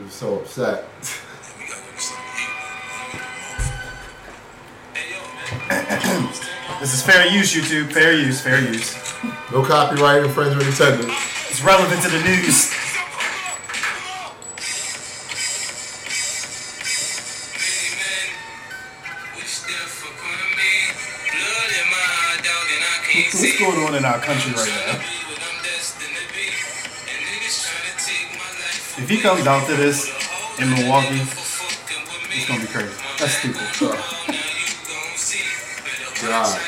was so upset. This is fair use, YouTube. Fair use. No copyright infringement intended. It's relevant to the news. What's going on in our country right now? If he comes out to this in Milwaukee, it's gonna be crazy. That's stupid. God.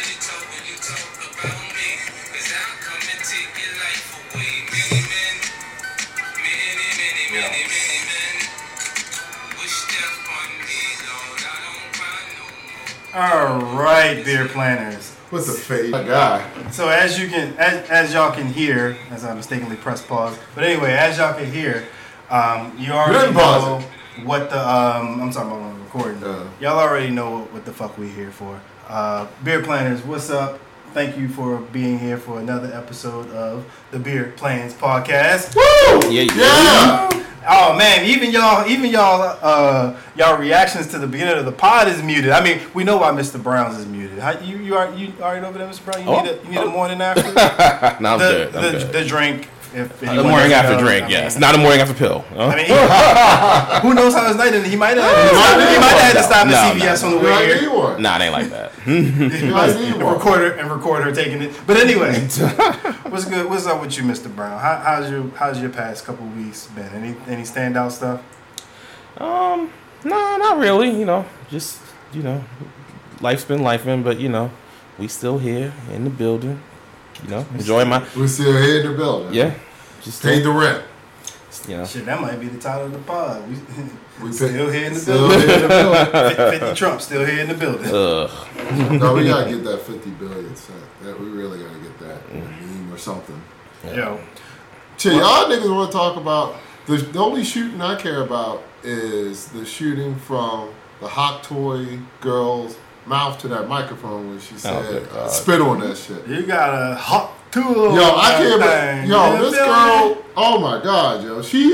All right, beer planners. What's the fate? My guy. So as y'all can hear, as I mistakenly pressed pause. But anyway, as y'all can hear, you already know what the I'm talking about on the recording. Y'all already know what the fuck we here for. Beer planners, what's up? Thank you for being here for another episode of the Beer Plans Podcast. Woo! Yeah. Oh man, even y'all reactions to the beginning of the pod is muted. I mean, we know why Mr. Brown's is muted. You already over there, Mr. Brown? You need a morning after? No, I'm good. The drink. If the morning after drink, yes. Not a morning after pill. Huh? I mean, who knows how his night ended? He might have had to stop at CVS on the way here. Nah, it ain't like that. and record her taking it. But anyway, what's good? What's up with you, Mr. Brown? How's your past couple of weeks been? Any standout stuff? No, not really. Life's been lifing, but we still here in the building. Enjoying We're still here in the building. Yeah. Just paid the rent. Shit, that might be the title of the pod. We still here in the building. 50 Trump still here in the building. No, we gotta get that 50 billion cent. We really gotta get that in a meme or something. Yo. Shit, y'all niggas want to talk about the only shooting I care about is the shooting from the hot toy girl's mouth to that microphone when she said spit on that shit. You got a hot tool. Yo, I can't believe. Yo, this girl. Oh my god, yo, she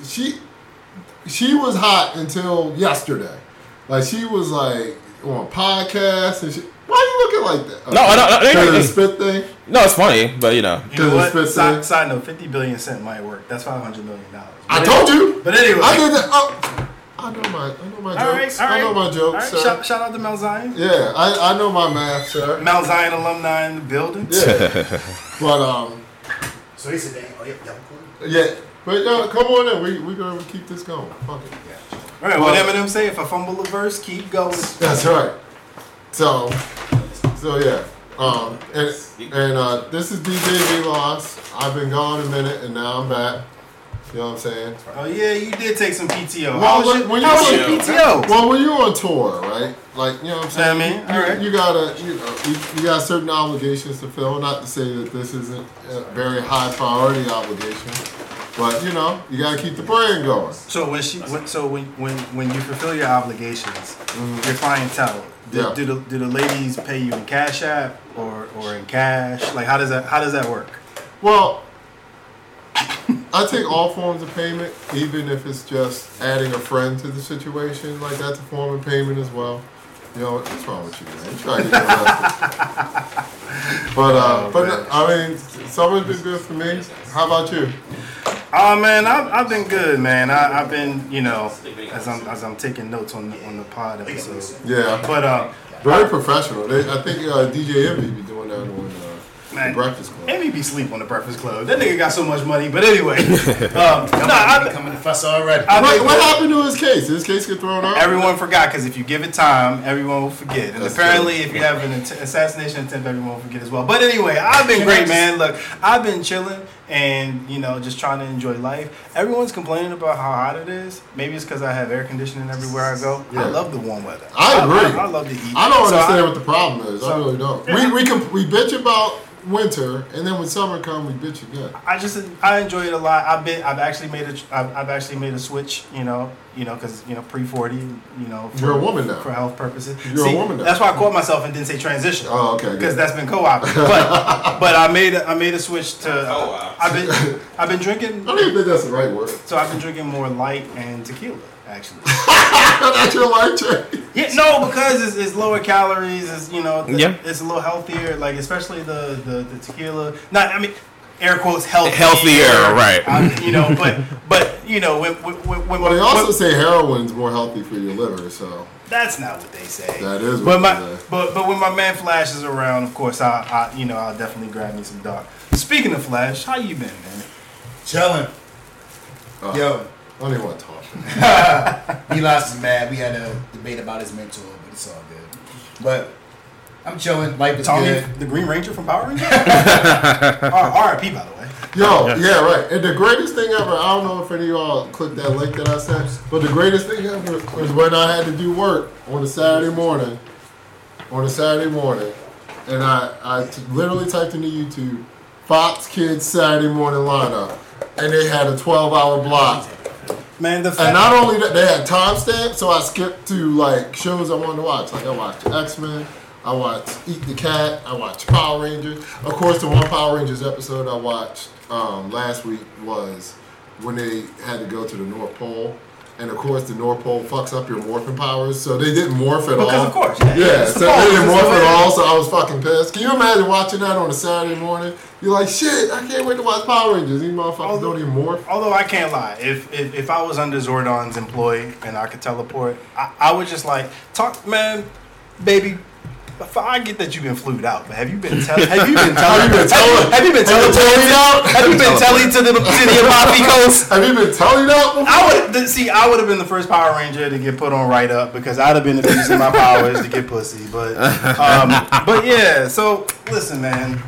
was hot until yesterday. Like she was like on podcasts and shit. Why are you looking like that? No. Because of the spit thing. No, it's funny, but You know what? Side note: 50 billion cent might work. That's $500 million. I told you. But anyway, I did that. I know my jokes. All right. I know my jokes, sir. Shout out to Mount Zion. Yeah, I know my math, sir. Mount Zion alumni in the building. Yeah. But So he said, yeah. But yo, come on in. We gonna keep this going. Fuck it. Yeah. All right. What Eminem say? If I fumble a verse, keep going. That's right. So yeah. And this is DJ V-Loss. I've been gone a minute and now I'm back. You know what I'm saying? Oh yeah, you did take some PTO. Well, how was your PTO? Well, when you're on tour, right? Like, you know what I'm saying? You gotta, you got certain obligations to fill. Not to say that this isn't a very high priority obligation, but you gotta keep the brain going. So when you fulfill your obligations, your clientele, do the ladies pay you in Cash App or in cash? Like how does that work? Well, I take all forms of payment, even if it's just adding a friend to the situation. Like that's a form of payment as well. What's wrong with you, man? You try to get arrested. But I mean, summer's been good for me. How about you? Oh man, I've been good, man. I've been, as I'm taking notes on the pod episode. Yeah. But very professional. I think DJ Envy be doing that on the Breakfast Club. Envy be sleep on the Breakfast Club. That nigga got so much money. But anyway, I'm coming to fuss already. What happened to his case? Did his case get thrown out? Everyone forgot because if you give it time, everyone will forget. And apparently, if you have an assassination attempt, everyone will forget as well. But anyway, I've been great, man. Look, I've been chilling and just trying to enjoy life. Everyone's complaining about how hot it is. Maybe it's because I have air conditioning everywhere I go. Yeah. I love the warm weather. I agree. I love to eat. I don't understand what the problem is. I really don't. Yeah. We bitch about winter, and then when summer comes, we bitch again. I enjoy it a lot. I've actually made a switch. Because pre-40. You're a woman now for health purposes. You're a woman now. That's why I caught myself and didn't say transition. Oh, okay. Because that's been co-opted. But I made a switch to. I've been drinking. I don't even think that's the right word. So I've been drinking more light and tequila, actually. That's your life change. Yeah, no, because it's lower calories. It's Yeah. it's a little healthier. Like especially the tequila. Not, I mean, air quotes healthier. Right. But when Well, they also say heroin's more healthy for your liver, so that's not what they say. that is what they say. But when my man Flash is around, of course, I'll definitely grab me some dark. Speaking of Flash, how you been, man? Chilling. Yo. I don't even want to talk. He lost his mad. We had a debate about his mentor, but it's all good. But I'm chilling. Life is Tommy, good. the Green Ranger from Power Rangers? R.I.P. by the way. Yo, yeah, right. And the greatest thing ever, I don't know if any of y'all clicked that link that I sent, but the greatest thing ever was when I had to do work on a Saturday morning. And I literally typed into YouTube, Fox Kids Saturday morning lineup. And they had a 12-hour block. Man, and not only that, they had timestamps, so I skipped to like shows I wanted to watch. Like I watched X-Men, I watched Eat the Cat, I watched Power Rangers. Of course, the one Power Rangers episode I watched last week was when they had to go to the North Pole. And of course, the North Pole fucks up your morphing powers, so they didn't morph at all. Because of course, yeah. So they didn't morph at all, so I was fucking pissed. Can you imagine watching that on a Saturday morning? You're like, shit, I can't wait to watch Power Rangers. These motherfuckers don't even morph. Although I can't lie, if I was under Zordon's employ and I could teleport, I would just like talk, man, baby. I get that you've been flued out, but have you been telling to the Amalfi Coast? Have you been telling out? I would have been the first Power Ranger to get put on right up because I'd have been abusing my powers to get pussy. But yeah. So listen, man.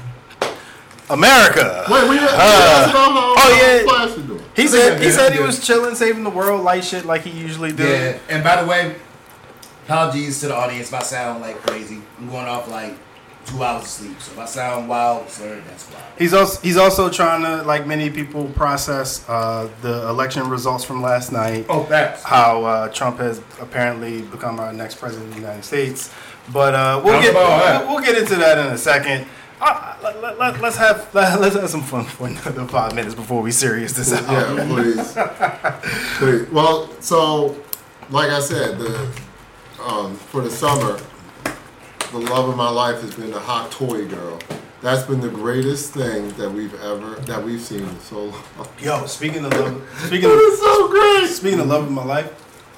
America. Wait, we asked about how Flash is doing. He said he was chilling, saving the world, light shit like he usually do. Yeah, and by the way, apologies to the audience if I sound like crazy. I'm going off like 2 hours of sleep, so if I sound wild, sir, that's wild. He's also trying to, like many people, process the election results from last night. Oh, that's how Trump has apparently become our next president of the United States. But we'll get into that in a second. Let's have some fun for another 5 minutes before we serious this out. Yeah, please. Well, so like I said, for the summer, the love of my life has been the hot toy girl. That's been the greatest thing that we've seen in so long. Yo, speaking of love, it's so great. Speaking of love of my life,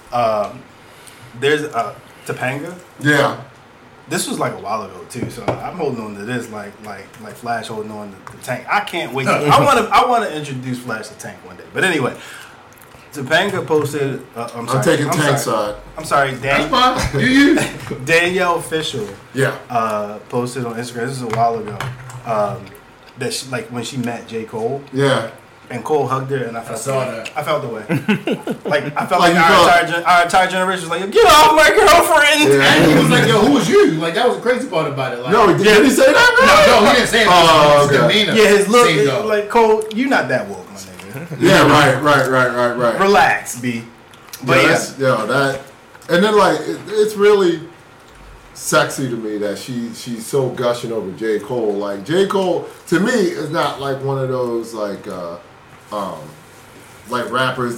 there's Topanga. Yeah. This was like a while ago too, so I'm holding on to this like Flash holding on to the Tank. I can't wait. I want to introduce Flash to Tank one day. But anyway, Topanga posted. I'm taking Tank's side. I'm sorry, Danielle Official. Yeah. Posted on Instagram. This is a while ago. That she, like when she met J. Cole. Yeah. And Cole hugged her, and I felt the way. Like I felt like our entire generation was like, "Get off my girlfriend!" Yeah. And he was like, "Yo, who was you?" Like that was the crazy part about it. Like, no, did he say that? No, he didn't say that. His demeanor. Yeah, his look, like Cole, you not that woke, my nigga. Yeah, right. Relax, B. But that, and then like it's really sexy to me that she's so gushing over J. Cole. Like J. Cole to me is not like one of those like rappers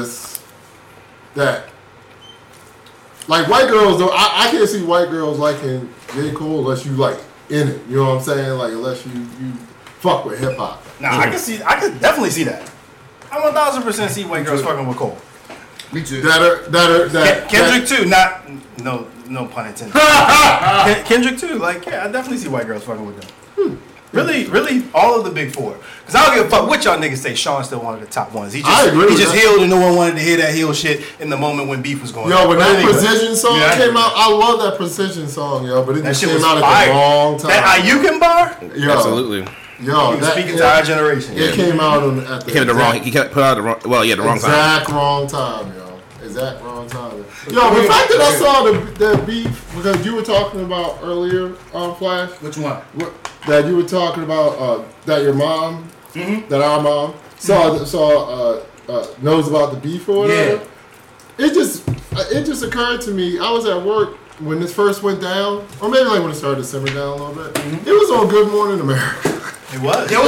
that like white girls though. I can't see white girls liking J. Cole unless you like in it. You know what I'm saying? Like unless you fuck with hip hop. Nah, I can definitely see that. I 1000% see white girls fucking with Cole. Me too. Kendrick too. No pun intended. Kendrick too. Like I definitely see white girls fucking with them. Really, all of the big four. Because I don't give a fuck what y'all niggas say. Sean's still one of the top ones. He just healed, and no one wanted to hear that heel shit in the moment when beef was going on. Yo, when that Precision song came out, I love that Precision song, yo. But it just came out at the wrong time. That Ayukin bar? Yo, absolutely. Yo, speaking to our generation. It came out at the He put out the wrong. Well, yeah, the wrong time. Exact wrong time, yo. Exact wrong time. Yo, the fact that I saw the beef because you were talking about earlier on Flash. Which one? That you were talking about that your mom, that our mom saw knows about the beef or whatever. Yeah. It just occurred to me. I was at work when this first went down, or maybe like when it started to simmer down a little bit. It was on Good Morning America. It was. It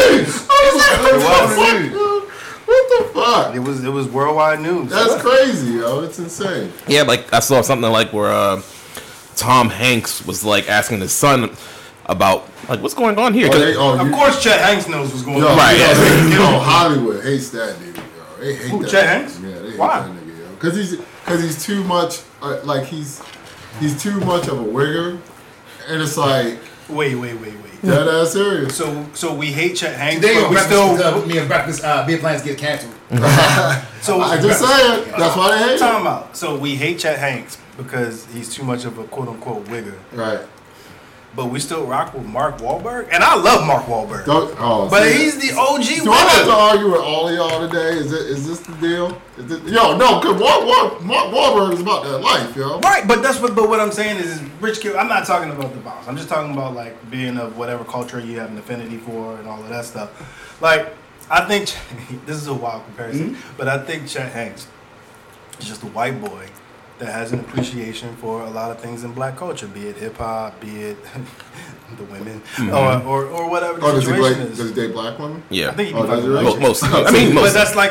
was news. What the fuck? It was worldwide news. That's crazy, yo. It's insane. Yeah, like I saw something like where Tom Hanks was like asking his son about like what's going on here. Of course, Chet Hanks knows what's going on. Right. Hollywood hates that dude, yo. They hate that. Chet Hanks? Yeah, they hate Why? that nigga, yo. Because he's too much. Like he's too much of a wigger, and it's like Wait. dead ass serious. So we hate Chet Hanks, Today, but we still. me and breakfast beer plans get canceled. So I just saying that's why they hate him. Time out. So we hate Chet Hanks because he's too much of a quote unquote wigger. Right. But we still rock with Mark Wahlberg, and I love Mark Wahlberg. But he's the OG. Do I have to argue with all of y'all today? Is this the deal? No, because Mark Wahlberg is about that life, yo. Right, but what I'm saying is Rich Kid. I'm not talking about the violence. I'm just talking about like being of whatever culture you have an affinity for and all of that stuff. Like I think this is a wild comparison, but I think Chet Hanks is just a white boy that has an appreciation for a lot of things in black culture, be it hip hop, be it the women, or whatever the situation is. Does he date black women? Yeah, I think he be fucking most. most. I mean, most. But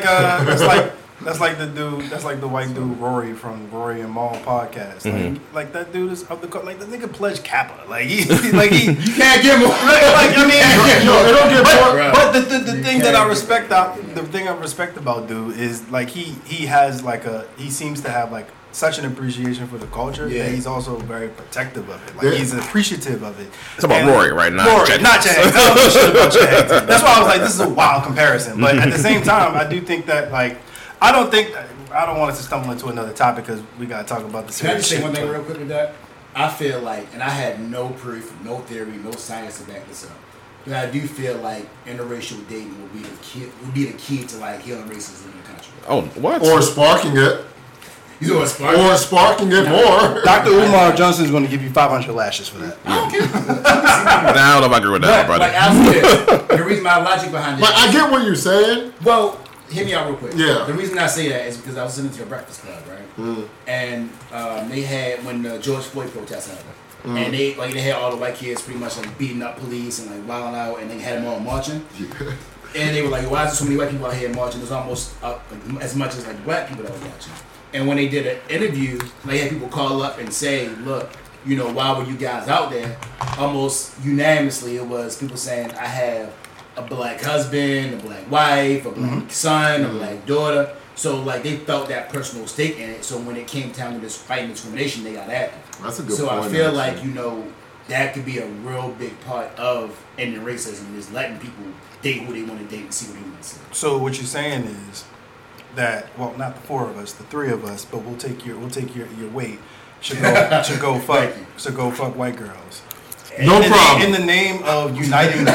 that's like the dude. That's like the white dude Rory from Rory and Maul podcast. Like that dude is of the like the nigga pledged Kappa. Like he you can't get more. Like I mean, Yo, it don't get more. but the thing that I respect about dude is like he has like he seems to have like such an appreciation for the culture that he's also very protective of it. Like he's appreciative of it. It's about Rory, right? Not Chet Hanks. I don't know shit about Chet Hanks. That's why I was like, this is a wild comparison. But at the same time, I do think that like I don't want us to stumble into another topic because we gotta talk about the Can I serious just say shit. one thing real quick with that? I feel like, and I had no proof, no theory, no science to back this up, but I do feel like interracial dating would be the key to like healing racism in the country. Oh, what? Or sparking it. You know what spark? Or sparking it more. Dr. Umar Johnson is going to give you 500 lashes for that. I don't know if I agree with that, brother. Like I said, the reason my logic behind it. But I get what you're saying. Well, hear me out real quick. Yeah. The reason I say that is because I was listening to a Breakfast Club, right? And they had when the George Floyd protests happened, and they had all the white kids pretty much like beating up police and like wilding out, and they had them all marching. And they were like, "Why is there so many white people out here marching?" There's almost as much as like black people that were marching. And when they did an interview, they had people call up and say, "Look, you know, why were you guys out there?" Almost unanimously, it was people saying, "I have a black husband, a black wife, a black son, a black daughter." So like they felt that personal stake in it. So when it came time to this fighting discrimination, they got at it. That's a good so point. I feel like that could be a real big part of ending racism is letting people date who they want to date and see what they want to see. So what you're saying is that not the four of us, the three of us, but we'll take your weight. Should go fuck white girls. No problem. In the name of uniting.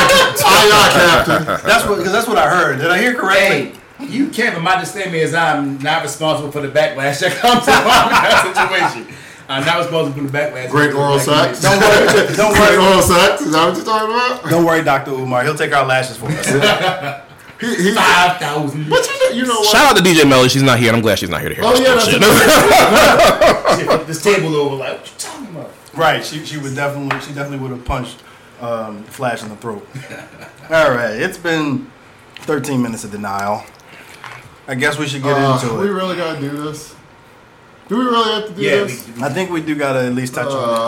Captain. That's what I heard. Did I hear correctly? Hey, you can't, but my disclaimer is I'm not responsible for the backlash that comes along with that situation. I'm not responsible for the backlash. Great oral sex. Don't worry. Great oral sex. Is that what you're talking about? Don't worry, Dr. Umar. He'll take our lashes for us. He 5,000. But you know what? Shout out to DJ Melly. She's not here, and I'm glad she's not here to hear this yeah, bullshit. She flipped this table over like, what you talking about? Right. She definitely would have punched Flash in the throat. All right. It's been 13 minutes of denial. I guess we should get into it. We really gotta do this. Do we really have to do this? I think we do gotta at least touch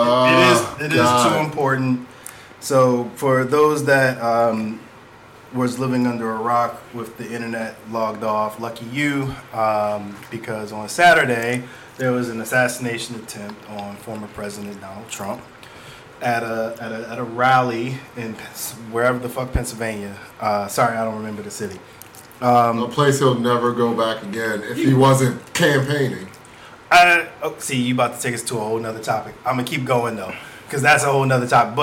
on it. It is too important. So for those that was living under a rock with the internet logged off, lucky you, because on Saturday there was an assassination attempt on former President Donald Trump at a rally in wherever the fuck Pennsylvania. Sorry, I don't remember the city. A place he'll never go back again if he wasn't campaigning. See, you about to take us to a whole nother topic. I'm gonna keep going though, because that's a whole nother topic.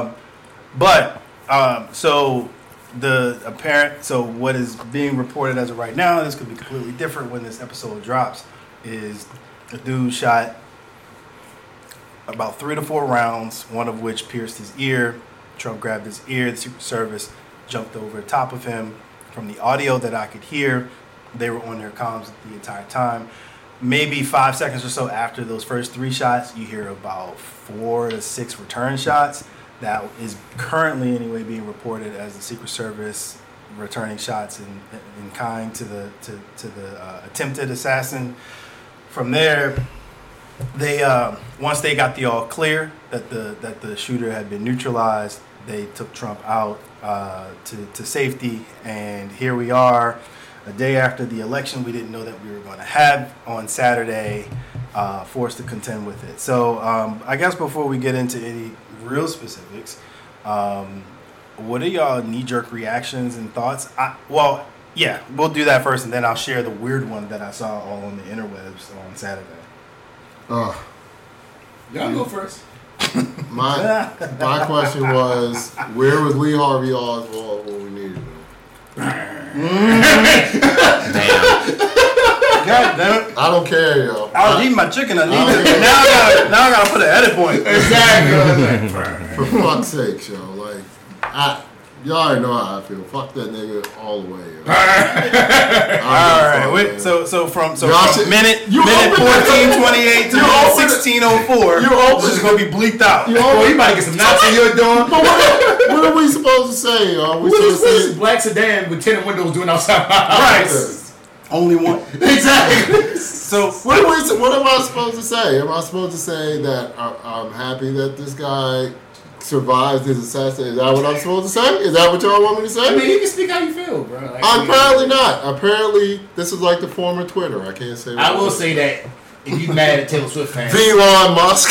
So what is being reported as of right now, this could be completely different when this episode drops, is a dude shot about 3 to 4 rounds, one of which pierced his ear. Trump grabbed his ear. The Secret Service jumped over the top of him. From the audio that I could hear, they were on their comms the entire time. Maybe 5 seconds or so after those first 3 shots, you hear about 4 to 6 return shots. that is currently anyway being reported as the Secret Service returning shots in kind to the attempted assassin. From there, they once they got the all clear that the shooter had been neutralized, they took Trump out to safety, and here we are, a day after the election we didn't know that we were going to have on Saturday, forced to contend with it. So I guess before we get into any real specifics, what are y'all knee-jerk reactions and thoughts? We'll do that first, and then I'll share the weird one that I saw all on the interwebs on Saturday. Y'all go first. My question was, where was Lee Harvey Oswald when we needed him? Damn. God damn it! I don't care, yo. I was eating my chicken. Now I gotta put an edit point. Exactly. For fuck's sake, yo. Like, y'all already know how I feel. Fuck that nigga all the way, yo. All right. Wait, so from minute 14:28 to minute 16:04, this is gonna be bleeped out. You about to get some knots in your door. But what are we supposed to say, yo? We supposed to say black sedan with tinted windows doing outside my Right. house. Only one. Exactly. So what am I supposed to say? Am I supposed to say that I'm happy that this guy survived his assassination? Is that what I'm supposed to say? Is that what y'all want me to say? I mean, you can speak how you feel, bro. Like, Apparently not. Apparently, this is like the former Twitter. I can't say. I will say that if you mad at Taylor Swift fans, Elon Musk.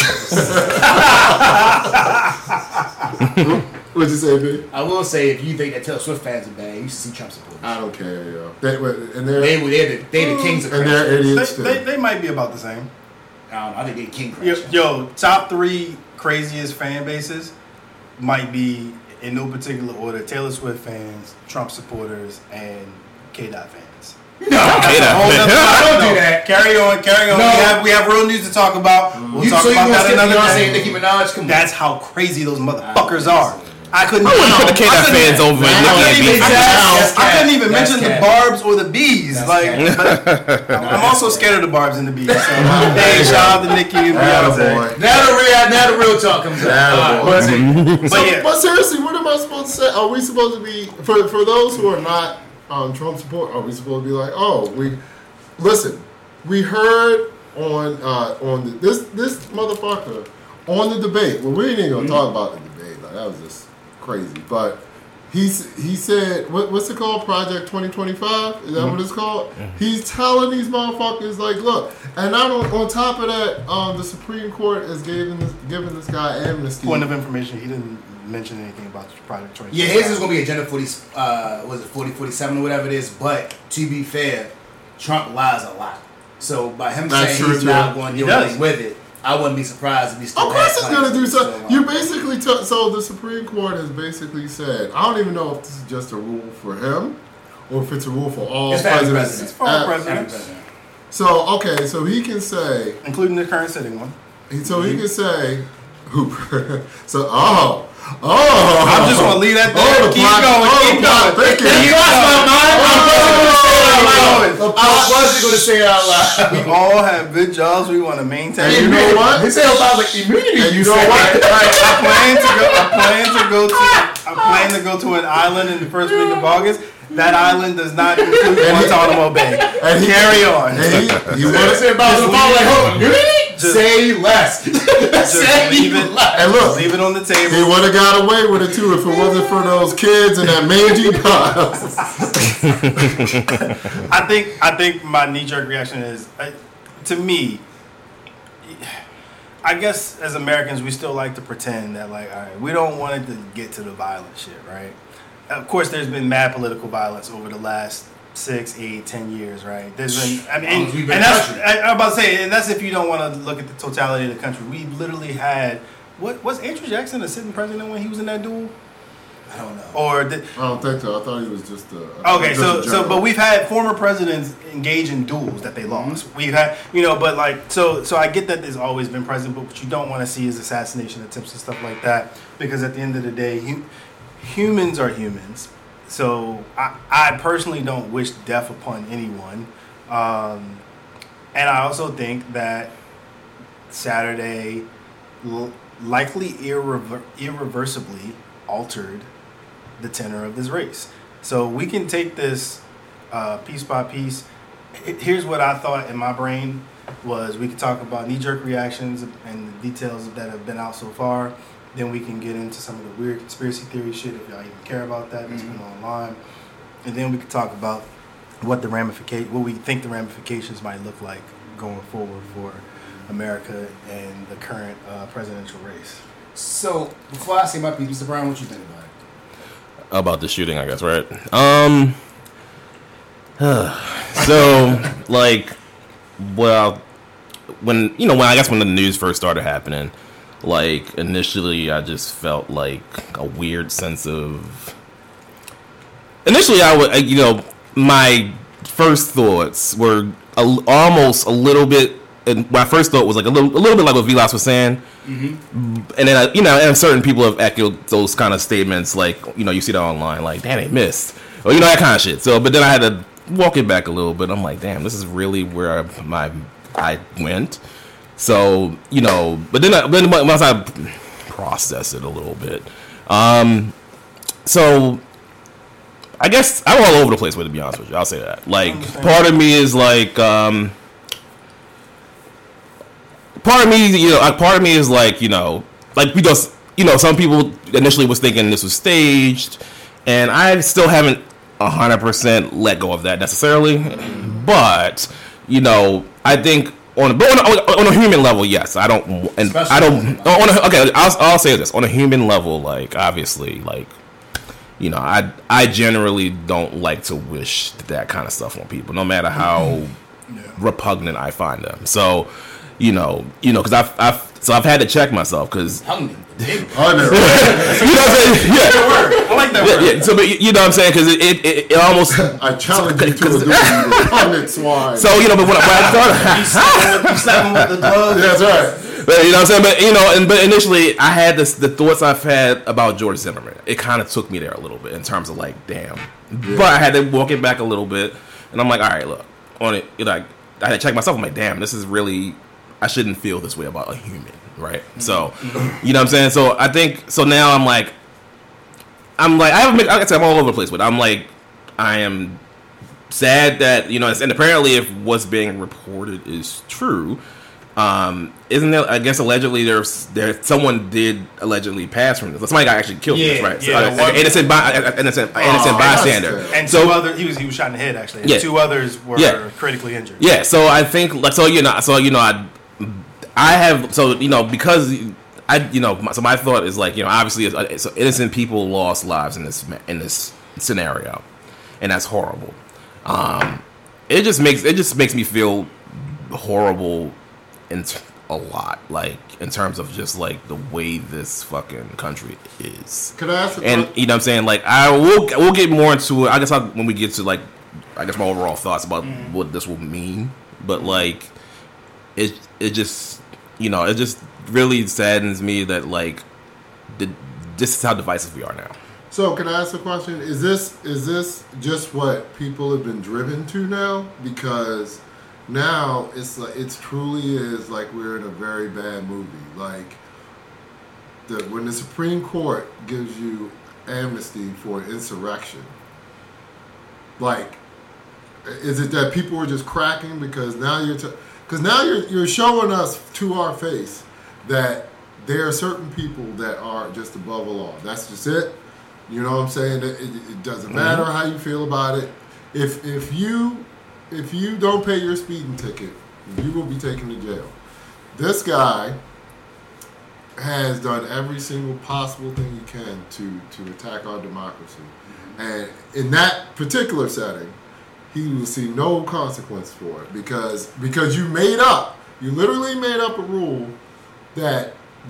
What'd you say, B? I will say if you think that Taylor Swift fans are bad, you should see Trump supporters. I don't care, yo. They're the kings of and crash. they're idiots too. they might be about the same. I don't know. I think they're king crash. Yo, top 3 craziest fan bases might be, in no particular order, Taylor Swift fans, Trump supporters, and K-Dot fans. No, don't do that. Carry on. No. We have real news to talk about. We'll talk about that another day. day. Nicki Minaj, come on. That's how crazy those motherfuckers are. I couldn't put the K-Dot fans over Nicki and I couldn't even mention the Barbs or the Bees. But I'm also scared of the Barbs and the Bees. So, hey, shout out to Nicki and Beyonce. Now the real talk comes out. But seriously, what am I supposed to say? Are we supposed to be for those who are not Trump support? Are we supposed to be like, we heard on this motherfucker on the debate? Well, we ain't even gonna talk about the debate. Like, that was just crazy. But he said, what's it called? Project 2025? Is that what it's called? He's telling these motherfuckers, like, look, and not on top of that, the Supreme Court is giving this guy amnesty. Point of information, he didn't mention anything about Project 2025. Yeah, his is going to be Agenda 4047 or whatever it is, but to be fair, Trump lies a lot. So by him saying he's not going to do anything with it, I wouldn't be surprised if he still. Of course, he's gonna do something. You basically so the Supreme Court has basically said. I don't even know if this is just a rule for him, or if it's a rule for all presidents. It's for all presidents. So so he can say, including the current sitting one. So he can say, I'm just gonna leave that there. Keep going. I wasn't going to say it out loud. We all have good jobs we want to maintain. And you know what? He said about like immunity. And you know what? I plan to go to an island in the first week of August. That island does not include Guantanamo Bay. And carry on. You want to say about the like, immunity? Say less. Leave it. And look, leave it on the table. He would have got away with it too if it wasn't for those kids in that mangy pile. I think my knee-jerk reaction is, to me, I guess as Americans we still like to pretend that, like, all right, we don't want it to get to the violent shit, right? Of course, there's been mad political violence over the last 6, 8, 10 years, right? There's been, and that's, I'm about to say, and that's if you don't want to look at the totality of the country. We literally had, was Andrew Jackson a sitting president when he was in that duel? I don't know. I don't think so. I thought he was just but we've had former presidents engage in duels that they lost. Mm-hmm. We've had, but like, so I get that there's always been present, but what you don't want to see is assassination attempts and stuff like that, because at the end of the day, humans are humans. So I personally don't wish death upon anyone. And I also think that Saturday likely irreversibly altered the tenor of this race. So we can take this piece by piece. Here's what I thought in my brain was we could talk about knee-jerk reactions and the details that have been out so far. Then we can get into some of the weird conspiracy theory shit if y'all even care about that. That's been online. And then we could talk about what we think the ramifications might look like going forward for America and the current presidential race. So before I say my piece, Mr. Brown, what you think about it? About the shooting, I guess, right? So, like, well, when the news first started happening, like, initially I just felt like a weird sense of. Initially, my first thoughts were almost a little bit. And my first thought was like a little bit like what Vilas was saying, and then and certain people have echoed those kind of statements, like you see that online, like damn they missed, or that kind of shit. So, but then I had to walk it back a little bit. I'm like, damn, this is really where I went. So but then once I process it a little bit, so I guess I'm all over the place with it. To be honest with you, I'll say that. Like, part of me is like. Part of me is like, because, some people initially was thinking this was staged, and I still haven't 100% let go of that necessarily. But, I think on a human level, yes, I'll say this, on a human level, like, obviously, like, I generally don't like to wish that kind of stuff on people, no matter how repugnant I find them. So, because I've had to check myself because I know. I like that word. Yeah, so, but you know what I'm saying? Because it almost. I challenge you to a duel, swine. So but when I thought, you slap him with the glove. That's right. But what I'm saying? But initially I had the thoughts I've had about George Zimmerman. It kind of took me there a little bit in terms of like, damn. Yeah. But I had to walk it back a little bit, and I'm like, all right, look on it. I had to check myself. I'm like, damn, this is really. I shouldn't feel this way about a human, right? So, you know what I'm saying? So I think, so now I'm like, I'm all over the place with it. I'm like, I am sad that, and apparently if what's being reported is true, isn't there, I guess allegedly someone did allegedly pass from this. Somebody got actually killed from this, right? Yeah. So, innocent bystander. And two others, he was shot in the head actually. And two others were critically injured. Yeah, so I think, like, I have, because so my thought is like, obviously, so innocent people lost lives in this scenario, and that's horrible. It just makes me feel horrible a lot, like in terms of just like the way this fucking country is. Can I ask? And you know what I'm saying? Like, we'll get more into it. I guess when we get to like, I guess my overall thoughts about what this will mean, but like, it just. It just really saddens me that, like, this is how divisive we are now. So, can I ask a question? Is this just what people have been driven to now? Because now it's like it truly is like we're in a very bad movie. Like, when the Supreme Court gives you amnesty for insurrection, like, is it that people are just cracking because now you're showing us to our face that there are certain people that are just above the law. That's just it. You know what I'm saying? It doesn't matter how you feel about it. If you don't pay your speeding ticket, you will be taken to jail. This guy has done every single possible thing he can to attack our democracy. And in that particular setting, he will see no consequence for it because you literally made up a rule that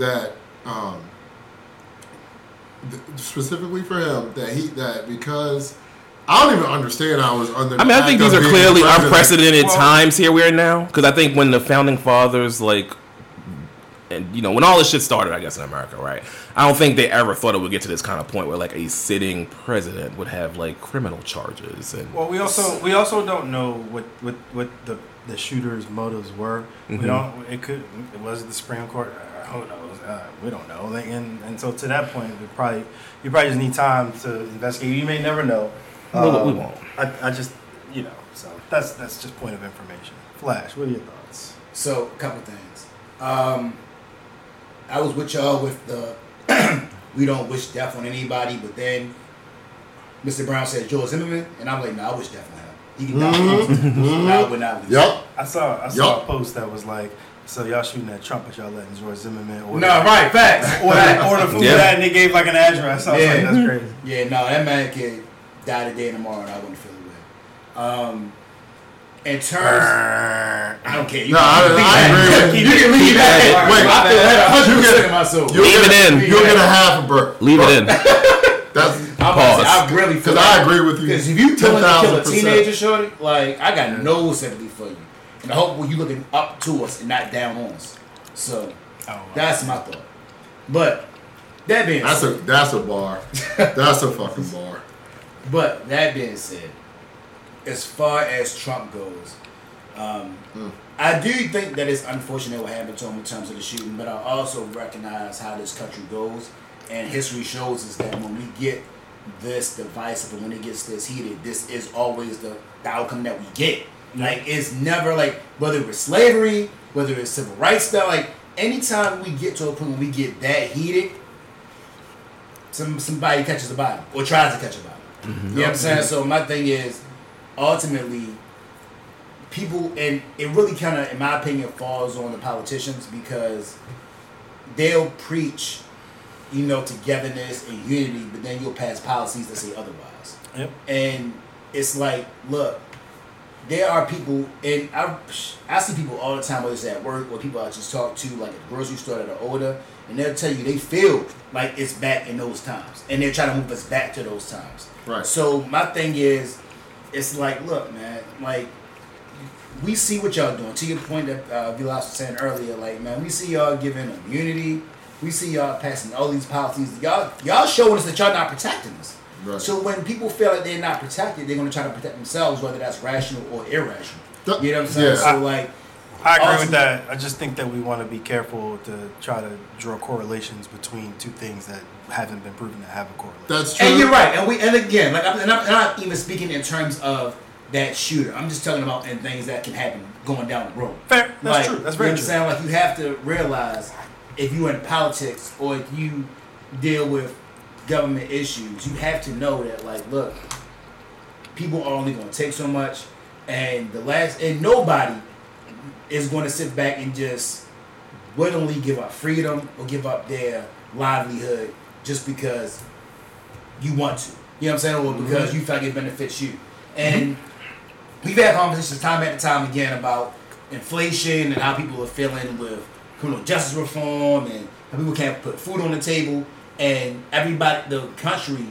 specifically for him that because I don't even understand how it was under. I mean, I think these are clearly unprecedented times here we are now, because I think when the founding fathers, like, and when all this shit started, I guess in America, right? I don't think they ever thought it would get to this kind of point where like a sitting president would have like criminal charges. And well, we also don't know what the shooter's motives were. We don't. It was the Supreme Court. Who knows? We don't know. Like, and so to that point, you probably just need time to investigate. You may never know. We won't. I just so that's just point of information. Flash, what are your thoughts? So a couple things. I was with y'all with the we don't wish death on anybody, but then Mr. Brown said George Zimmerman, and I'm like, no, I wish death on him. He can die. I would not. Yep. I saw a post that was like, so y'all shooting at Trump, but y'all letting George Zimmerman order. No, right, facts. Order food that, and they gave like an address. I was like, that's crazy. Yeah, no, that man could die today and tomorrow, and I wouldn't feel it way. In terms, I don't care. I agree with you. You can leave that. Wait, I feel that 100% in myself. Leave it in. You'll get a half a burp. Leave it in. That's pause. I really feel because I agree with you. Because if you telling to kill a 10,000%. teenager, shorty, like I got no sympathy for you, and I hope you looking up to us and not down on us. So that's my thought. But that being said, that's a bar. That's a fucking bar. But that being said, as far as Trump goes, I do think that it's unfortunate what happened to him in terms of the shooting, but I also recognize how this country goes, and history shows us that when we get this divisive and when it gets this heated, this is always the outcome that we get. Like, it's never like, whether it's slavery, whether it's civil rights stuff, like, anytime we get to a point when we get that heated, somebody catches a body or tries to catch a body. You know what I'm saying? So my thing is, ultimately, people, and it really kind of, in my opinion, falls on the politicians because they'll preach, togetherness and unity, but then you'll pass policies that say otherwise. Yep. And it's like, look, there are people, and I see people all the time, whether it's at work or people I just talk to, like at the grocery store that are older, and they'll tell you they feel like it's back in those times, and they're trying to move us back to those times. Right. So my thing is, it's like, look, man, like, we see what y'all doing. To your point that Vilas was saying earlier, like, man, we see y'all giving immunity. We see y'all passing all these policies. Y'all showing us that y'all not protecting us. Right. So when people feel like they're not protected, they're going to try to protect themselves, whether that's rational or irrational. You know what I'm saying? Yeah. So, I agree with that. I just think that we want to be careful to try to draw correlations between two things that haven't been proven to have a correlation. That's true. And you're right. And again, I'm not even speaking in terms of that shooter. I'm just talking about in things that can happen going down the road. Fair. That's true. That's very true. You know what I'm saying? Like, you have to realize if you're in politics or if you deal with government issues, you have to know that, like, look, people are only going to take so much, and nobody is going to sit back and just willingly give up freedom or give up their livelihood just because you want to. You know what I'm saying? Or because you feel like it benefits you. And we've had conversations time after time again about inflation and how people are feeling with criminal justice reform and how people can't put food on the table. And everybody, the country,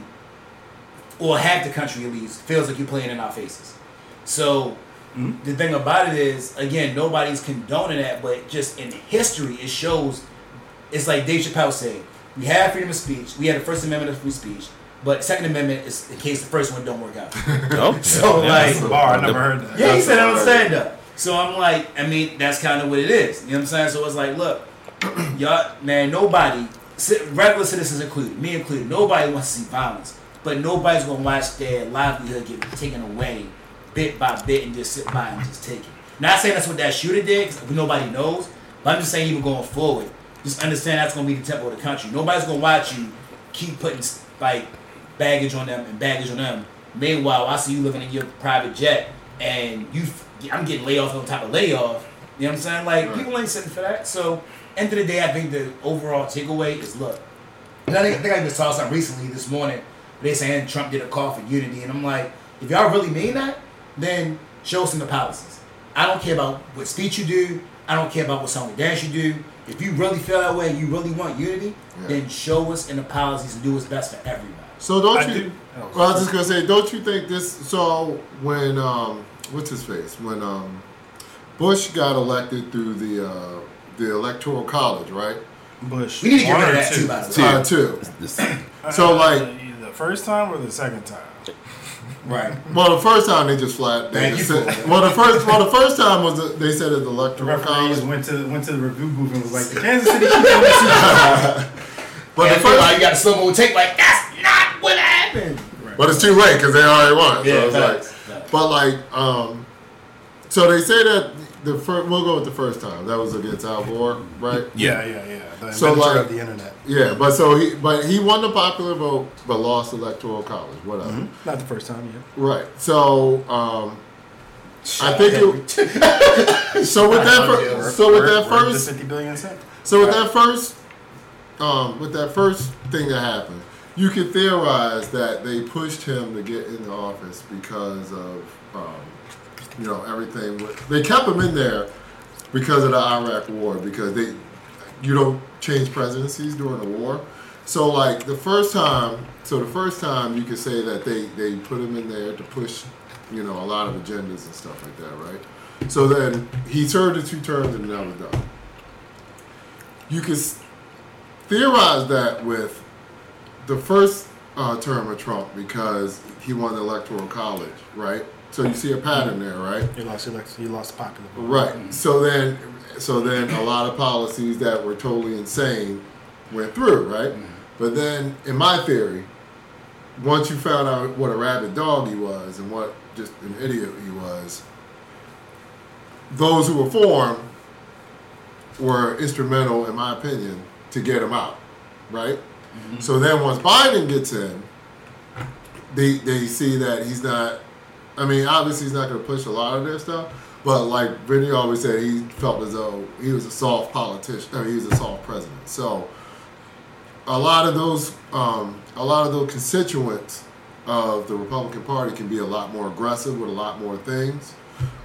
or half the country at least, feels like you're playing in our faces. So the thing about it is, again, nobody's condoning that, but just in history, it shows, it's like Dave Chappelle said, we have freedom of speech, we had the First Amendment of free speech, but the Second Amendment is in case the first one don't work out. So, that's a bar. I never heard that. Yeah, he said that on stand-up. So I'm like, I mean, that's kind of what it is. You know what I'm saying? So it's like, look, y'all, man, nobody, regular citizens included, me included, nobody wants to see violence. But nobody's going to watch their livelihood get taken away bit by bit and just sit by and just take it. Not saying that's what that shooter did, because nobody knows, but I'm just saying even going forward, just understand that's going to be the tempo of the country. Nobody's going to watch you keep putting, like, baggage on them and baggage on them. Meanwhile, I see you living in your private jet and I'm getting layoff on top of layoff. You know what I'm saying? Like, people ain't sitting for that. So, end of the day, I think the overall takeaway is, look, and I think I just saw something recently this morning. They saying Trump did a call for unity, and I'm like, if y'all really mean that, then show us in the policies. I don't care about what speech you do. I don't care about what song and dance you do. If you really feel that way and you really want unity, then show us in the policies and do what's best for everybody. So well, I was just gonna say, don't you think this? So when what's his face? When Bush got elected through the Electoral College, right? Bush. We need to get rid of that too, by the way. Two. So like the first time or the second time? Right. Well, the first time they just flat. They just said, the first time was they said at the electoral college went to the review booth and was like, the Kansas City Chiefs. But the first time you got a slow mo take like that's not what happened. Right. But it's too late because they already won. Yeah, so it's but like, so they say that we'll go with the first time. That was against Al Gore, right? Yeah. The inventor of the internet. Yeah, but he won the popular vote, but lost electoral college. Whatever. Mm-hmm. Not the first time, yeah. Right. So I think it. So with that first thing that happened, you could theorize that they pushed him to get into office because of everything. They kept him in there because of the Iraq War, because you don't change presidencies during a war. So like the first time you could say that they put him in there to push, a lot of agendas and stuff like that, right? So then he served the 2 terms and that was done. You could theorize that with the first term of Trump because he won the electoral college, right? So you see a pattern there, right? He lost popular vote. Right. So then a lot of policies that were totally insane went through, right? Mm-hmm. But then, in my theory, once you found out what a rabid dog he was and what just an idiot he was, those who were for him were instrumental, in my opinion, to get him out, right? Mm-hmm. So then once Biden gets in, they see that he's not, obviously he's not going to push a lot of their stuff, but like Vinny always said, he felt as though he was a soft politician, he was a soft president. So a lot of those constituents of the Republican Party can be a lot more aggressive with a lot more things.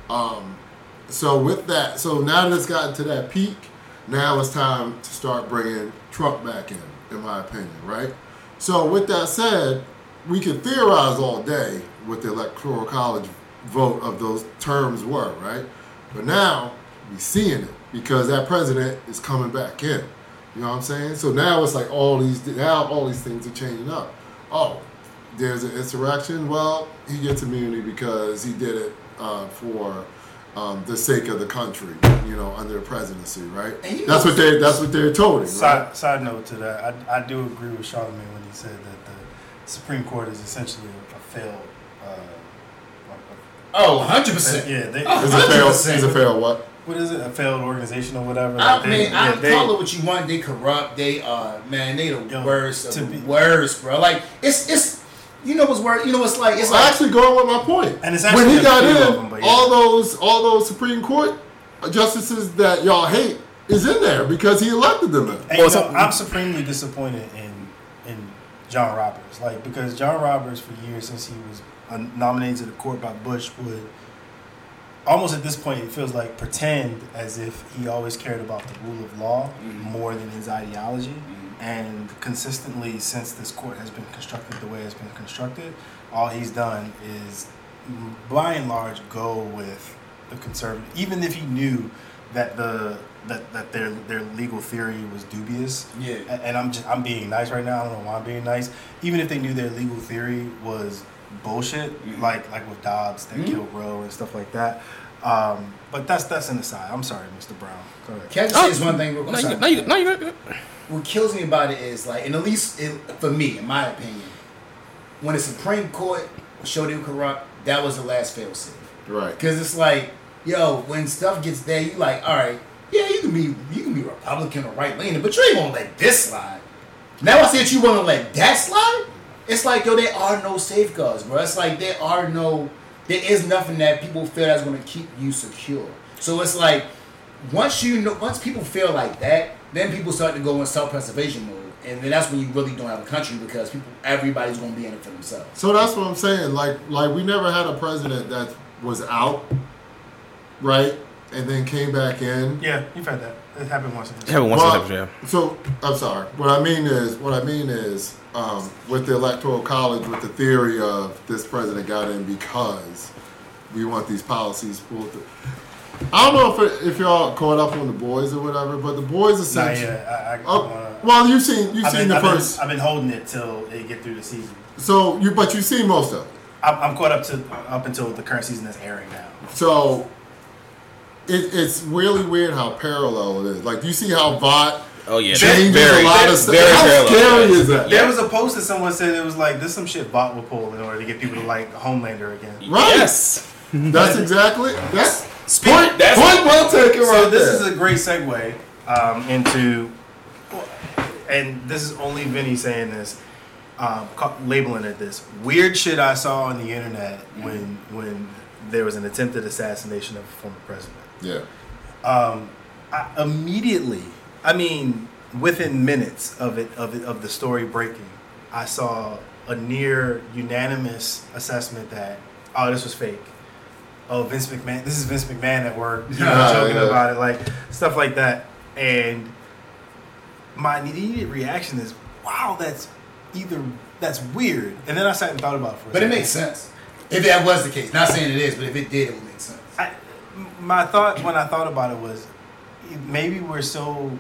So with that, so now that it's gotten to that peak, now it's time to start bringing Trump back in my opinion, right? So with that said, we can theorize all day what the electoral college vote of those terms were, right? But now we're seeing it because that president is coming back in. You know what I'm saying? So now it's like all these things are changing up. Oh, there's an insurrection. Well, he gets immunity because he did it for the sake of the country, under the presidency, right? That's what they're told. Right? Side note to that, I do agree with Charlamagne when he said that the Supreme Court is essentially a failed. 100%. Yeah, it's a failed what? What is it? A failed organization or whatever? Call it what you want. They corrupt. They they the worst of the worst, bro. Like it's. You know what's worse? You know what's like? It's like actually going with my point. And it's when he got in, all those Supreme Court justices that y'all hate is in there because he elected them. I'm supremely disappointed in John Roberts, because John Roberts for years since he was nominated to the court by Bush would almost at this point it feels like pretend as if he always cared about the rule of law more than his ideology. And consistently, since this court has been constructed the way it's been constructed, all he's done is, by and large, go with the conservative. Even if he knew that their legal theory was dubious. Yeah. And I'm being nice right now. I don't know why I'm being nice. Even if they knew their legal theory was bullshit, like with Dobbs that killed Roe and stuff like that. But that's an aside. I'm sorry, Mr. Brown. Go ahead. Can I just say one thing real quick? No, you're good. What kills me about it is and at least for me, in my opinion, when the Supreme Court showed him corrupt, that was the last fail-safe. Right. Because it's like, when stuff gets there, you like, all right, yeah, you can be Republican or right-leaning, but you ain't gonna let this slide. Now I see that you want to let that slide. It's like, there are no safeguards, bro. It's like there is nothing that people feel that's gonna keep you secure. So it's like once people feel like that, then people start to go in self-preservation mode, and then that's when you really don't have a country because everybody's going to be in it for themselves. So that's what I'm saying. Like we never had a president that was out, right, and then came back in. Yeah, you've had that. It happened once. Yeah. So I'm sorry. What I mean is, with the Electoral College, with the theory of this president got in because we want these policies pulled through. I don't know if y'all caught up on The Boys or whatever, but The Boys essentially. Well, you've seen the first. I've been holding it till they get through the season. So but you've seen most of it. I'm caught up until the current season that's airing now. So it's really weird how parallel it is. Like, do you see how Vought changes a lot of stuff? How scary is that? There was a post that someone said it was like, this some shit Vought will pull in order to get people to like Homelander again. Right. Yes. That's exactly. That's point well taken. So this is a great segue into, and this is only Vinny saying this, labeling it this weird shit I saw on the internet when there was an attempted assassination of a former president. Yeah. Immediately, I mean, within minutes of the story breaking, I saw a near unanimous assessment that this was fake. Oh, Vince McMahon. This is Vince McMahon at work, joking about it, like stuff like that. And my immediate reaction is, "Wow, that's weird." And then I sat and thought about it for a second. But it makes sense if that was the case. Not saying it is, but if it did, it would make sense. My thought when I thought about it was, maybe we're so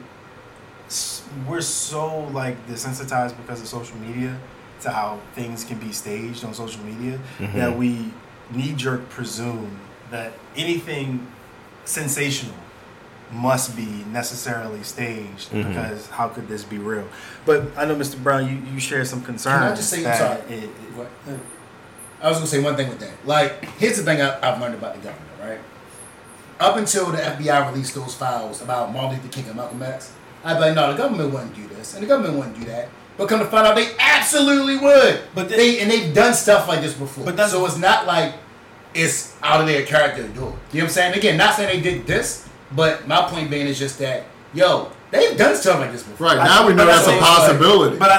like desensitized because of social media to how things can be staged on social media that we knee-jerk presume that anything sensational must be necessarally staged because how could this be real? But I know, Mr. Brown, you share some concerns. Can I just say, I was going to say one thing with that. Like, here's the thing I've learned about the government, right? Up until the FBI released those files about Martin Luther King and Malcolm X, I'd be like, no, the government wouldn't do this, and the government wouldn't do that. But come to find out, they absolutely would. But they've done stuff like this before. So it's not like it's out of their character to do it. You know what I'm saying? Again, not saying they did this, but my point being is just that, they've done stuff like this before. Right, now we know that's a possibility. But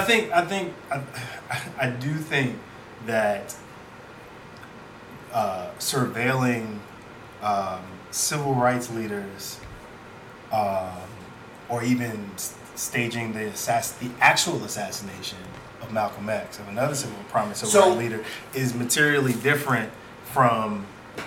I do think that surveilling civil rights leaders or even staging the actual assassination of Malcolm X, of another prominent civil rights leader, is materially different from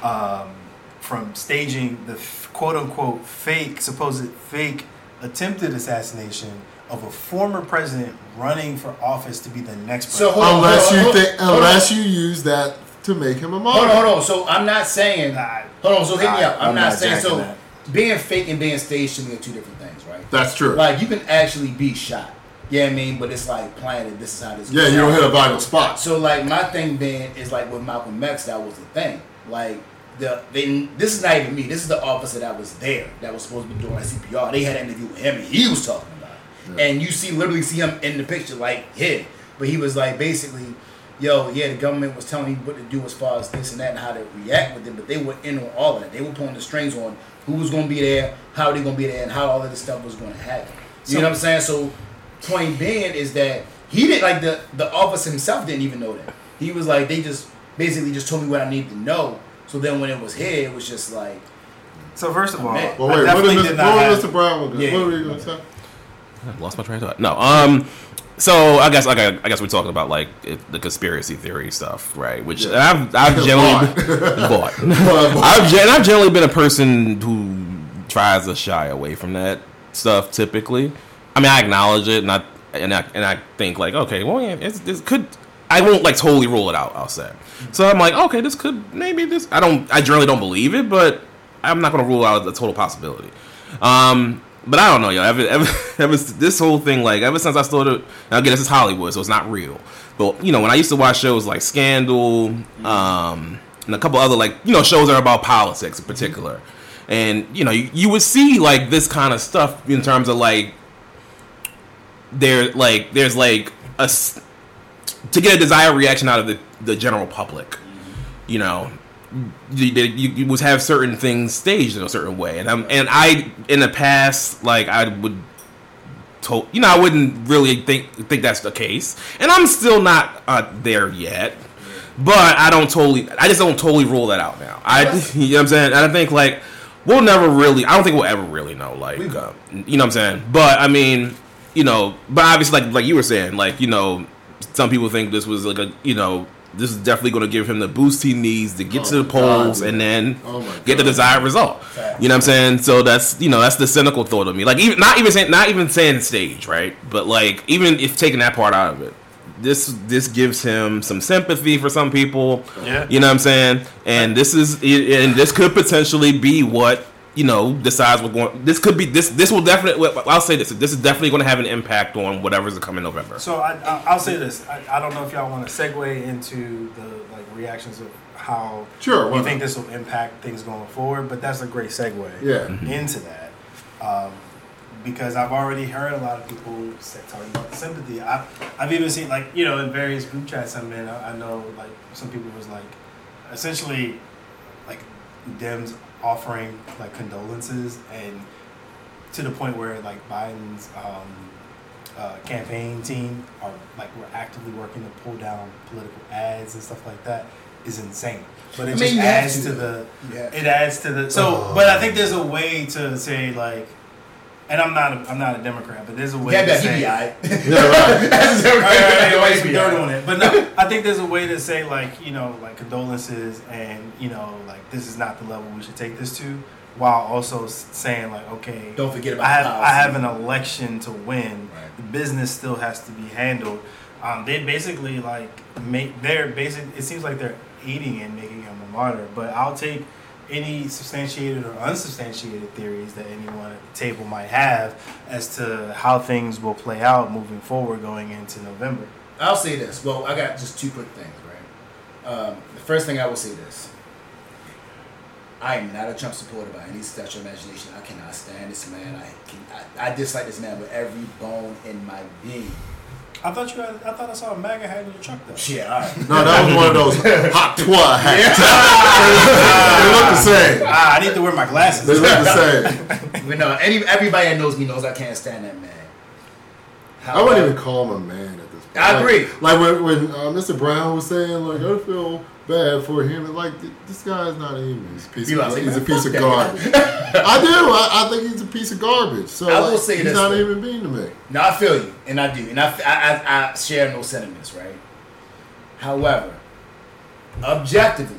staging the quote-unquote supposed fake attempted assassination of a former president running for office to be the next president. Unless you use that to make him a martyr. Hold on. So I'm not saying. Hold on. So hit me up. I'm not saying so. That. Being fake and being staged to me are two different things, right? That's true. Like, you can actually be shot. Yeah, I mean, but it's like planted. This is how this. Yeah, you don't hit a vital spot. So like my thing then is like with Malcolm X, that was the thing. Like this is not even me. This is the officer that was there that was supposed to be doing CPR. They had an interview with him and he was talking about it. Yeah. And you literally see him in the picture like hit. But he was like basically, the government was telling me what to do as far as this and that and how to react with it, but they were in on all of that. They were pulling the strings on who was going to be there, how they going to be there, and how all of this stuff was going to happen. You know what I'm saying? So, point being is that he didn't, like, the officer himself didn't even know that. He was like, they just basically just told me what I needed to know. So then when it was here, it was just like. So first of all, wait, what was Mr. Brown? What were you going to say? I lost my train of thought. No, so I guess we're talking about like the conspiracy theory stuff, right? Which I've generally bought. I've generally been a person who tries to shy away from that stuff. Typically, I mean, I acknowledge it, and I think like, okay, well, yeah, this could. I won't like totally rule it out. I'll say. So I'm like, okay, this could maybe this. I generally don't believe it, but I'm not going to rule out the total possibility. But I don't know, ever this whole thing, like, ever since I started, now again, this is Hollywood, so it's not real. But, when I used to watch shows like Scandal, and a couple other, like, shows that are about politics in particular. And, you would see, like, this kind of stuff in terms of, like, there's, like, to get a desired reaction out of the general public, you would have certain things staged in a certain way, and I in the past, like, I would, I wouldn't really think that's the case, and I'm still not there yet, but I just don't totally rule that out now. You know what I'm saying? And I think like I don't think we'll ever really know, like, you know what I'm saying? But I mean, but obviously like you were saying, like, some people think this was like a this is definitely going to give him the boost he needs to get to the polls and then get the desired result. You know what I'm saying? So that's the cynical thought of me. Like not even saying stage, right? But like even if taking that part out of it. This gives him some sympathy for some people. Yeah. You know what I'm saying? And this could potentially be what, decides what's going. This could be this will definitely. I'll say this. This is definitely going to have an impact on whatever's to come in November. So I'll say this. I don't know if y'all want to segue into the reactions of how you think this will impact things going forward, but that's a great segue into that. Because I've already heard a lot of people talking about the sympathy. I've even seen, like, in various group chats I'm in, I know, like, some people was, like, essentially, like, Dems offering, like, condolences, and to the point where, like, Biden's campaign team we're actively working to pull down political ads and stuff like that is insane. But it adds to the... So, but I think there's a way to say, like... And I'm not a Democrat, but there's a way to say. Yeah, right. But no, I think there's a way to say, like, like condolences and like this is not the level we should take this to, while also saying, like, okay, don't forget about I have an election to win. Right. The business still has to be handled. They basically it seems like they're aiding and making him a martyr. But I'll take any substantiated or unsubstantiated theories that anyone at the table might have as to how things will play out moving forward going into November. I'll say this. Well, I got just two quick things, right? The first thing I will say this. I am not a Trump supporter by any stretch of imagination. I cannot stand this man. I dislike this man with every bone in my being. I thought I saw a MAGA hat in your truck though. Yeah, all right. No, that was one of those hot toy hats. They look the same. I need to wear my glasses. They look the same. But no, everybody that knows me knows I can't stand that man. I wouldn't even call him a man at this point. I agree. Like when Mr. Brown was saying, like, I feel bad for him. And like, this guy is not even. He's a piece of garbage. I do. I think he's a piece of garbage. So I will say he's this, not though. even being to me. No, I feel you, and I do, and I share those sentiments, right? However, objectively,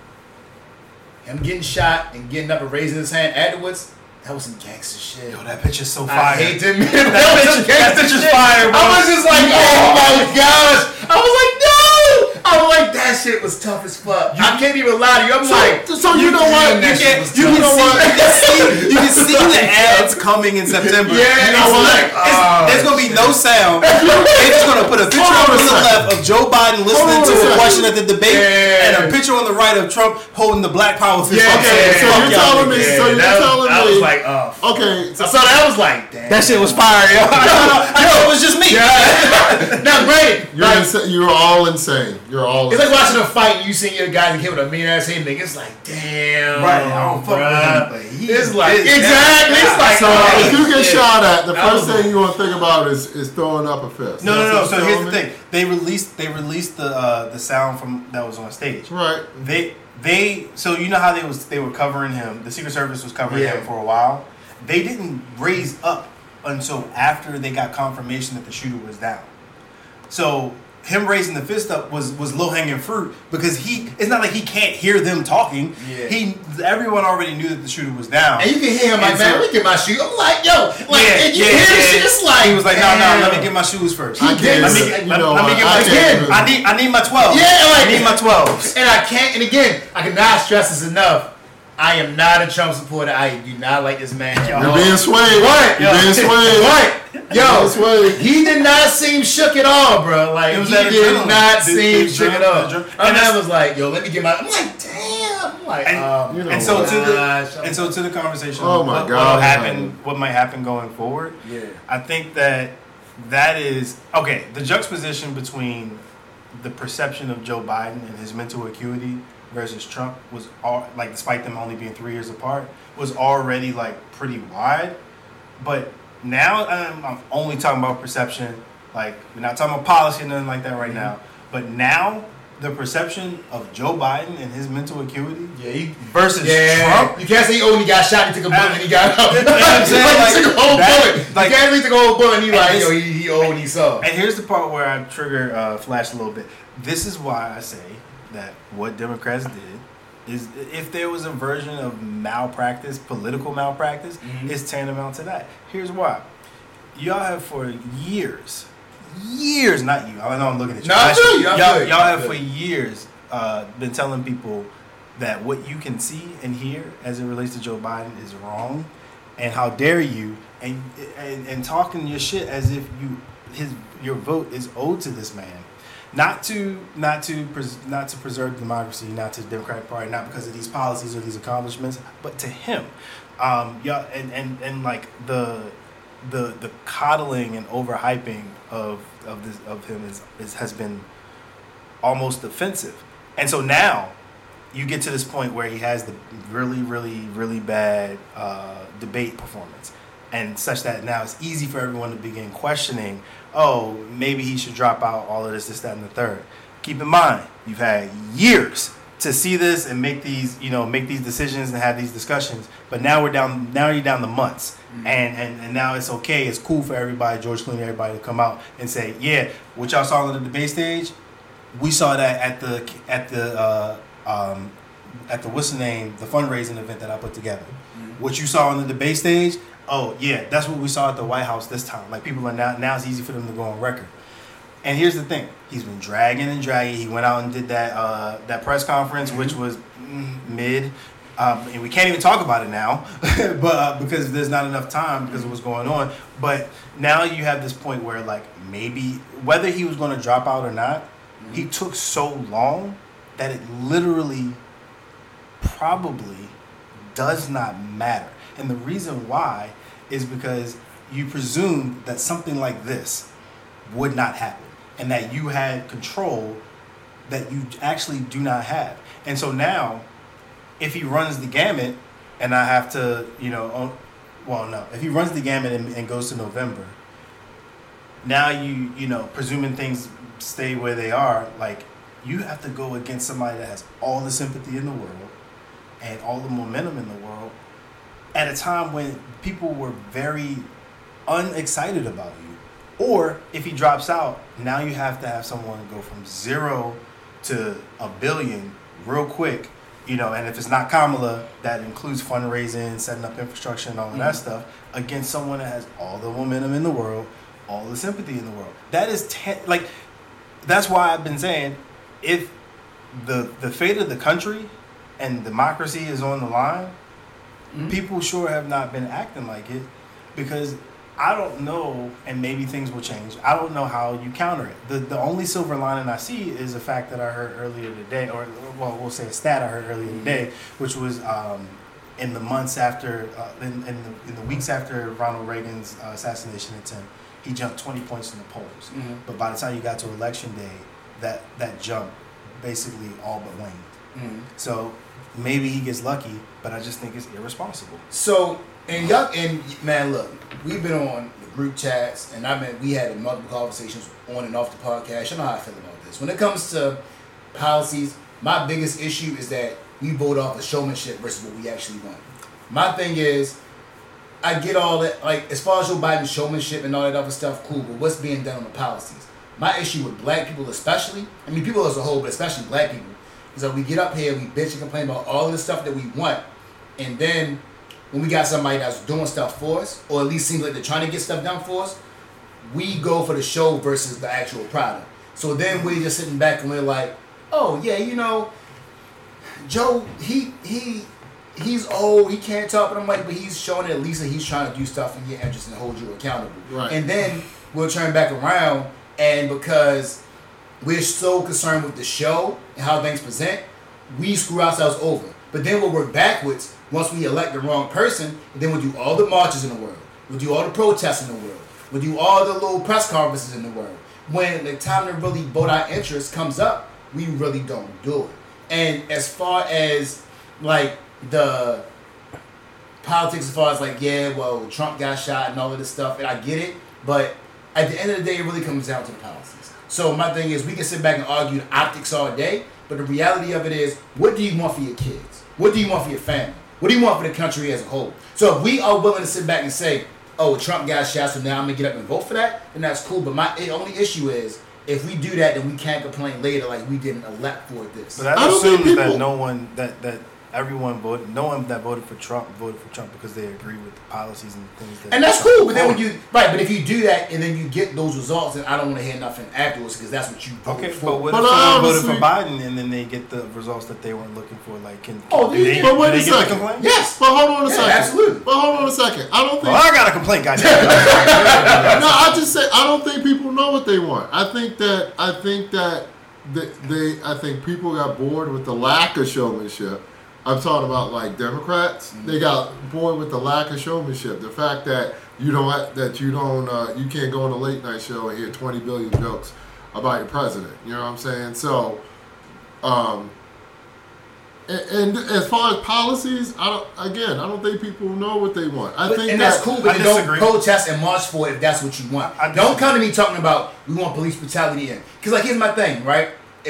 him getting shot and getting up and raising his hand afterwards, that was some gangster shit. Yo, that picture's so fire. I hate them. That picture's fire, bro. I was just like, oh my gosh. I was like, no. I was like, that shit was tough as fuck. I can't even lie to you. So you know what? You can see the ads coming in September. Yeah, there's gonna be no sound. They're just gonna put a picture on the left of Joe Biden listening to a question at the debate, and a picture on the right of Trump holding the Black Power fist. So you're telling me. I was like, okay. So that was like, damn. That shit was fire, yo. I thought it was just me. Now, great. You're all insane. It's like watching a fight and you seeing your guys and kid with a mean ass thing. It's like, damn. Right. I don't fuck with him, but it's like, exactly. It's like, so if you get shot at, the first thing you want to think about is throwing up a fist. No. So here's the thing. They released the sound from that was on stage. Right. So you know how they were covering him. The Secret Service was covering him for a while. They didn't raise up until after they got confirmation that the shooter was down. So him raising the fist up was low hanging fruit because it's not like he can't hear them talking. Yeah. Everyone already knew that the shooter was down. And you can hear him like, man, let me get my shoes. I'm like, yo, and you hear this shit. It's like, he was like, no, let me get my shoes first. Let me get my again. I need my 12. Yeah, I need my 12s. And I can't. And again, I cannot stress this enough. I am not a Trump supporter. I do not like this man. You're being swayed. What? You're being swayed. What? Yo, he did not seem shook at all, bro. Like, he did not seem shook at all. And I was like, yo, let me get my... I'm like, damn. I'm like, and so to the conversation, oh my God, what might happen going forward, I think that is... Okay, the juxtaposition between the perception of Joe Biden and his mental acuity versus Trump was like, despite them only being 3 years apart, was already like pretty wide. But now I'm only talking about perception. Like, we're not talking about policy or nothing like that right now. But now the perception of Joe Biden and his mental acuity versus Trump. You can't say he only got shot. He took a bullet and he got up. You know what I'm saying? He took a whole bullet. Like, you can't really take a whole bullet and he like, yo, he old and he saw. And here's the part where I trigger Flash a little bit. this is why I say that what Democrats did is, if there was a version of malpractice, political malpractice, it's tantamount to that. Here's why. Y'all have for years, not you. I know I'm looking at you. Y'all have for years been telling people that what you can see and hear as it relates to Joe Biden is wrong, and how dare you, and talking your shit as if your vote is owed to this man. Not to preserve democracy, not to the Democratic Party, not because of these policies or these accomplishments, but to him. And like the coddling and overhyping of him has been almost offensive. And so now you get to this point where he has the really, really, really bad debate performance, and such that now it's easy for everyone to begin questioning, oh, maybe he should drop out, all of this, that, and the third. Keep in mind, you've had years to see this and make these decisions and have these discussions, but now you're down to months. And now it's okay, it's cool for everybody, George Clooney, everybody, to come out and say, yeah, what y'all saw on the debate stage, we saw that at the what's the name, the fundraising event that I put together. What you saw on the debate stage, oh yeah, that's what we saw at the White House this time. Like, people are now it's easy for them to go on record. And here's the thing, he's been dragging. He went out and did that press conference, which was mid, and we can't even talk about it now, but because there's not enough time because of what's going on. But now you have this point where, like, maybe whether he was going to drop out or not, he took so long that it literally probably does not matter. And the reason why is because you presume that something like this would not happen, and that you had control that you actually do not have. And so now, if he runs the gamut, and I have to, if he runs the gamut and goes to November, now presuming things stay where they are, like, you have to go against somebody that has all the sympathy in the world and all the momentum in the world at a time when people were very unexcited about you. Or if he drops out, now you have to have someone go from 0 to 1 billion real quick, and if it's not Kamala, that includes fundraising, setting up infrastructure and all of that stuff, against someone that has all the momentum in the world, all the sympathy in the world. That is that's why I've been saying, if the fate of the country and democracy is on the line, people sure have not been acting like it, because I don't know, and maybe things will change, I don't know how you counter it. The only silver lining I see is a fact that I heard earlier today, or we'll say a stat I heard earlier today, which was in the months after, in the weeks after Ronald Reagan's assassination attempt, he jumped 20 points in the polls. But by the time you got to election day, that jump basically all but waned. So maybe he gets lucky, but I just think it's irresponsible. So, and man, look, we've been on the group chats, and we had multiple conversations on and off the podcast. You know how I feel about this. When it comes to policies, my biggest issue is that we vote off of showmanship versus what we actually want. My thing is, I get all that, like, as far as Joe Biden's showmanship and all that other stuff, cool, but what's being done on the policies? My issue with black people especially, I mean people as a whole, but especially black people, is that we get up here, we bitch and complain about all of the stuff that we want, and then when we got somebody that's doing stuff for us, or at least seems like they're trying to get stuff done for us, we go for the show versus the actual product. So then we're just sitting back and we're like, oh yeah, Joe, he's old, he can't talk, but I'm like, but he's showing at least that he's trying to do stuff in your interest and hold you accountable. Right. And then we'll turn back around, and because we're so concerned with the show and how things present, we screw ourselves over. But then we'll work backwards once we elect the wrong person, and then we'll do all the marches in the world. We'll do all the protests in the world. We'll do all the little press conferences in the world. When the time to really vote our interest comes up, we really don't do it. And as far as, like, the politics, as far as, like, yeah, well, Trump got shot and all of this stuff, and I get it, but at the end of the day, it really comes down to the policies. So my thing is, we can sit back and argue the optics all day, but the reality of it is, what do you want for your kids? What do you want for your family? What do you want for the country as a whole? So if we are willing to sit back and say, oh, Trump got shot, so now I'm going to get up and vote for that, then that's cool. But my only issue is, if we do that, then we can't complain later like we didn't elect for this. But that assumes that no one that everyone voted. No one that voted for Trump voted for Trump because they agree with the policies and things. And that's cool. But then when you but if you do that and then you get those results, then I don't want to hear nothing afterwards because that's what you voted for. But what if someone voted for Biden and then they get the results that they weren't looking for? Like, do they get a complaint? Yes, but hold on a second. Absolutely. But hold on a second. I don't think. Well, I got a complaint, goddamn. No, I just say I don't think people know what they want. I think people got bored with the lack of showmanship. I'm talking about like Democrats. Mm-hmm. They got bored with the lack of showmanship. The fact that you can't go on a late night show and hear 20 billion jokes about your president. You know what I'm saying? So, and as far as policies, I don't think people know what they want. That's cool, but don't protest and march for it if that's what you want. Don't come to me talking about we want police brutality in. Because like here's my thing, right?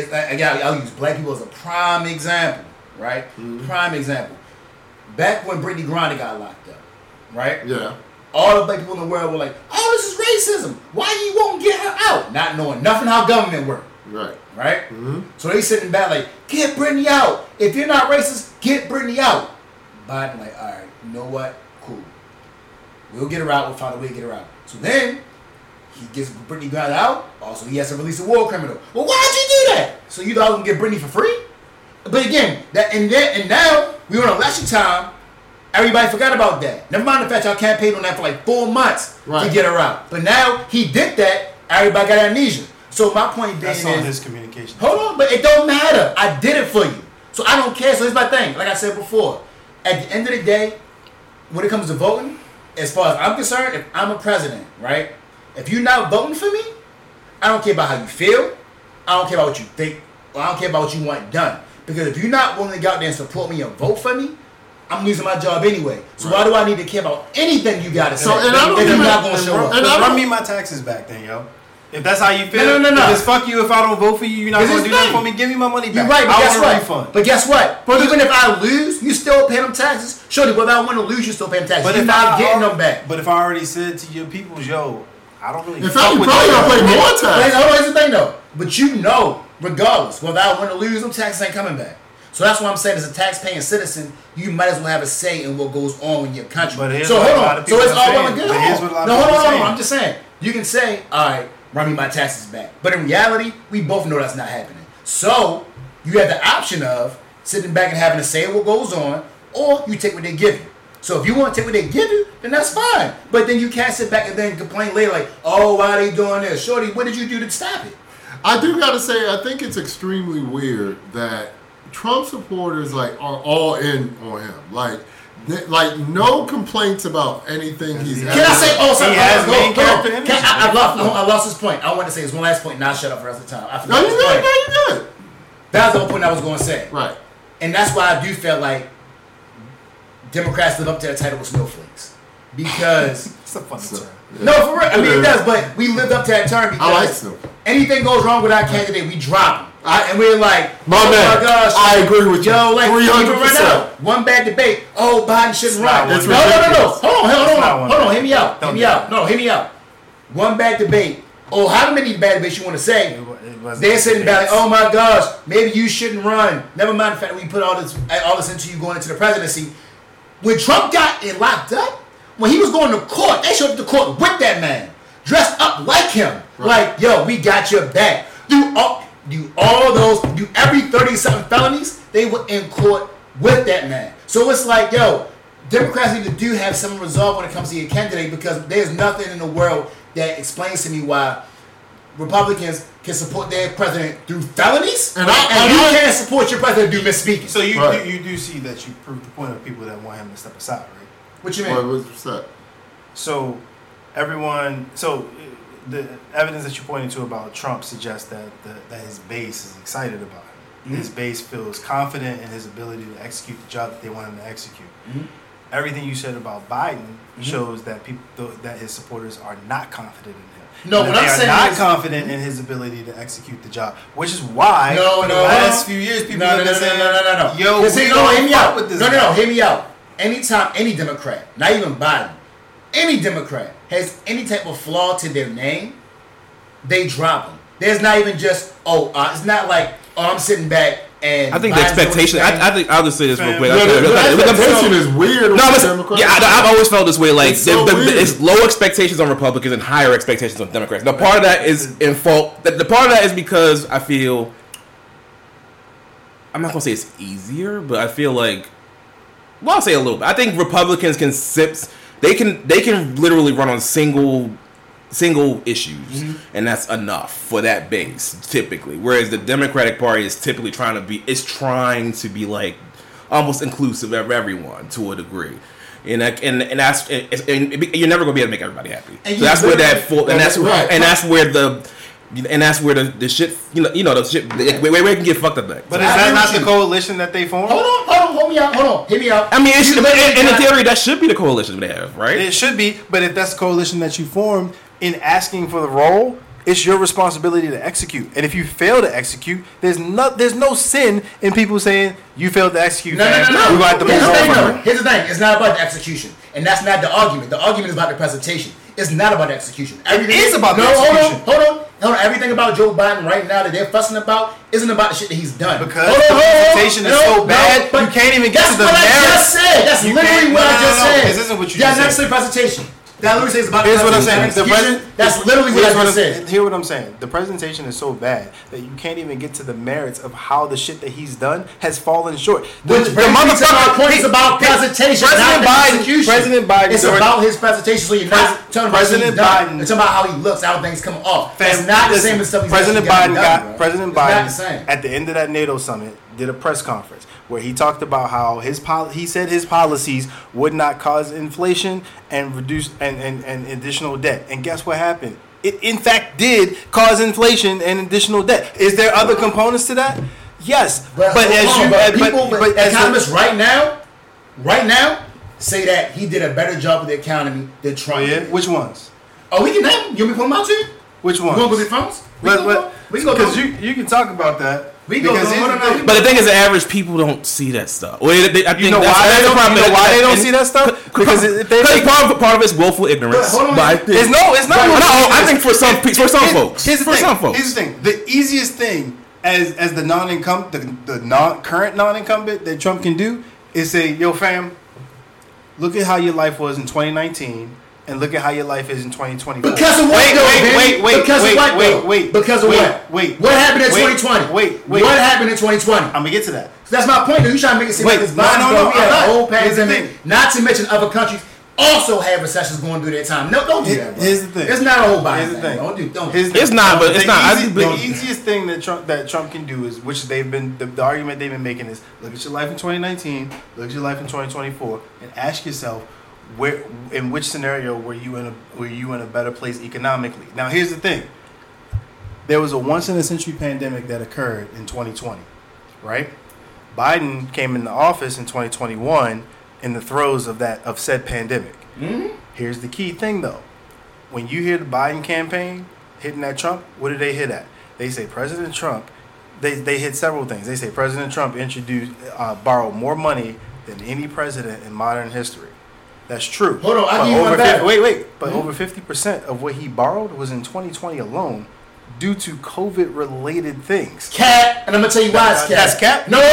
I'll use black people as a prime example. Right? Mm-hmm. Prime example. Back when Brittany Griner got locked up, right? Yeah. All the black people in the world were like, oh, this is racism. Why you won't get her out? Not knowing nothing how government works. Right. Right? Mm-hmm. So they sitting back like, get Brittany out. If you're not racist, get Brittany out. Biden like, all right, you know what? Cool. We'll get her out. We'll find a way to get her out. So then he gets Brittany Griner out. Also, he has to release a war criminal. Well, why'd you do that? So you thought I was going to get Brittany for free? But again, and now we were on election time. Everybody forgot about that. Never mind the fact y'all campaigned on that for like 4 months to get her out. But now he did that. Everybody got amnesia. So my point is on his communication. Hold on, but it don't matter. I did it for you, so I don't care. So here's my thing. Like I said before, at the end of the day, when it comes to voting, as far as I'm concerned, if I'm a president, right? If you're not voting for me, I don't care about how you feel. I don't care about what you think. Or I don't care about what you want done. Because if you're not willing to go out there and support me and vote for me, I'm losing my job anyway. So why do I need to care about anything you got to say? And I don't if you're not going to show up. Run me my taxes back then, yo. If that's how you feel, no. Just fuck you if I don't vote for you. You're not going to do that for me. Give me my money back. You're right, but guess what? Refund. But guess what? But even if I lose, you still pay them taxes. Surely, whether I want to lose, you still pay them taxes. But you're not getting them back. But if I already said to your people, yo, I don't really. In fact, you probably gonna pay more taxes. Hold on, here's the thing though. But you know, regardless, whether I want to lose, them taxes ain't coming back. So that's what I'm saying. As a tax-paying citizen, you might as well have a say in what goes on in your country. So hold on. So it's all well and good. Hold on. I'm just saying. You can say, all right, run me my taxes back. But in reality, we both know that's not happening. So you have the option of sitting back and having a say in what goes on, or you take what they give you. So if you want to take what they give you, then that's fine. But then you can't sit back and then complain later like, oh, why are they doing this? Shorty, what did you do to stop it? I do got to say, I think it's extremely weird that Trump supporters are all in on him. Like no complaints about anything he's. Can I say? Oh, sorry. I lost this point. I want to say this one last point. Now shut up for the rest of the time. No, you good. That was the whole point I was going to say. Right. And that's why I do feel like Democrats live up to their title with snowflakes because it's a funny term. Yeah. No, for real. I mean, it does, but we lived up to that term because anything goes wrong with our candidate, we drop him. And we're like, my gosh, I agree with you. Yo, like 300%. One bad debate. Oh, Biden shouldn't run. No. Hold on. Hear me out. Hear me out. One bad debate. Oh, how many bad debates you want to say? They're sitting back like, oh my gosh, maybe you shouldn't run. Never mind the fact that we put all this into you going into the presidency. When Trump got locked up, when he was going to court, they showed up to court with that man, dressed up like him. Right. Like, yo, we got your back. Do every 30-something felonies, they were in court with that man. So it's like, yo, Democrats need to have some resolve when it comes to your candidate because there's nothing in the world that explains to me why Republicans can support their president through felonies and you can't support your president through misspeaking. So you do see that you proved the point of people that want him to step aside, right? What you mean? What's that? So the evidence that you're pointing to about Trump suggests that his base is excited about him. Mm-hmm. His base feels confident in his ability to execute the job that they want him to execute. Mm-hmm. Everything you said about Biden shows that that his supporters are not confident in him. No, what I'm saying is not confident in his ability to execute the job, which is why for the last few years people have been saying, "Yo, hear me out with this." No, hear me out. Anytime any Democrat, not even Biden, any Democrat has any type of flaw to their name, they drop them. There's not even just it's not like I'm sitting back and I think the expectation. I think I'll just say this real quick. The expectation is weird. I've always felt this way. Like it's low expectations on Republicans and higher expectations on Democrats. Now, part of that is in fault. The part of that is because I feel. I'm not gonna say it's easier, but I feel like. Well, I'll say a little bit. I think Republicans can They can literally run on single issues, and that's enough for that base typically. Whereas the Democratic Party is typically trying to be like almost inclusive of everyone to a degree, and you're never gonna be able to make everybody happy. So that's where that's where the shit, the shit where it can get fucked up back. But is that not the coalition that they formed? Hold on, hear me out. I mean, in theory, that should be the coalition they have, right? It should be, but if that's the coalition that you formed, in asking for the role, it's your responsibility to execute. And if you fail to execute, there's no sin in people saying you failed to execute. No. Here's the thing. It's not about the execution, and that's not the argument. The argument is about the presentation. It's not about the execution. Everything is about the execution. Hold on. Everything about Joe Biden right now that they're fussing about isn't about the shit that he's done. Because the presentation is so bad, you can't even get to the merits. That's what I just said. That's literally what I just said. This isn't what you just said. That's not the presentation. That literally says about Here's what I'm saying. That's literally what I just said. Hear what I'm saying. The presentation is so bad that you can't even get to the merits of how the shit that he's done has fallen short. The motherfucker point is about presentation, not the execution. President Biden. It's about his presentation. So you're not telling me President Biden. It's about how he looks, how things come off. It's not the same as stuff he's President Biden at the end of that NATO summit did a press conference where he talked about how he said his policies would not cause inflation and reduce and additional debt. And guess what happened? It in fact did cause inflation and additional debt. Is there other components to that? Yes, but economists right now say that he did a better job with the economy than Trump. Oh, yeah? Which ones? Oh, we can name them. You want me to put them out to you? Which ones? You want to go to the phones? We can go because you can talk about that. But the thing is, the average people don't see that stuff. Well, I think you know why they don't see that stuff? Because part of it's willful ignorance. It's not. I think for some folks. Here's the thing. The easiest thing as the current non-incumbent that Trump can do is say, "Yo, fam, look at how your life was in 2019." And look at how your life is in 2024. Because of what? Wait. Because of what? What happened in 2020? What happened in 2020? I'm gonna get to that. So that's my point. You trying to make it seem like this Biden we had a whole pandemic. Not to mention other countries also have recessions going through their time. No, don't do that. Bro. Here's the thing. It's not a whole Biden thing. Don't. It's not. But it's not. The easiest thing that Trump can do is, which they've been the argument they've been making is, look at your life in 2019, look at your life in 2024, and ask yourself, in which scenario were you in a better place economically? Now here's the thing. There was a once in a century pandemic that occurred in 2020, right? Biden came into office in 2021 in the throes of said pandemic. Mm-hmm. Here's the key thing though. When you hear the Biden campaign hitting at Trump, what do they hit at? They say President Trump, they hit several things. They say President Trump borrowed more money than any president in modern history. That's true. Hold on, I'll give you one back. But over 50% of what he borrowed was in 2020 alone due to COVID-related things. Cap, and I'm going to tell you why it's cap. That's cap? No.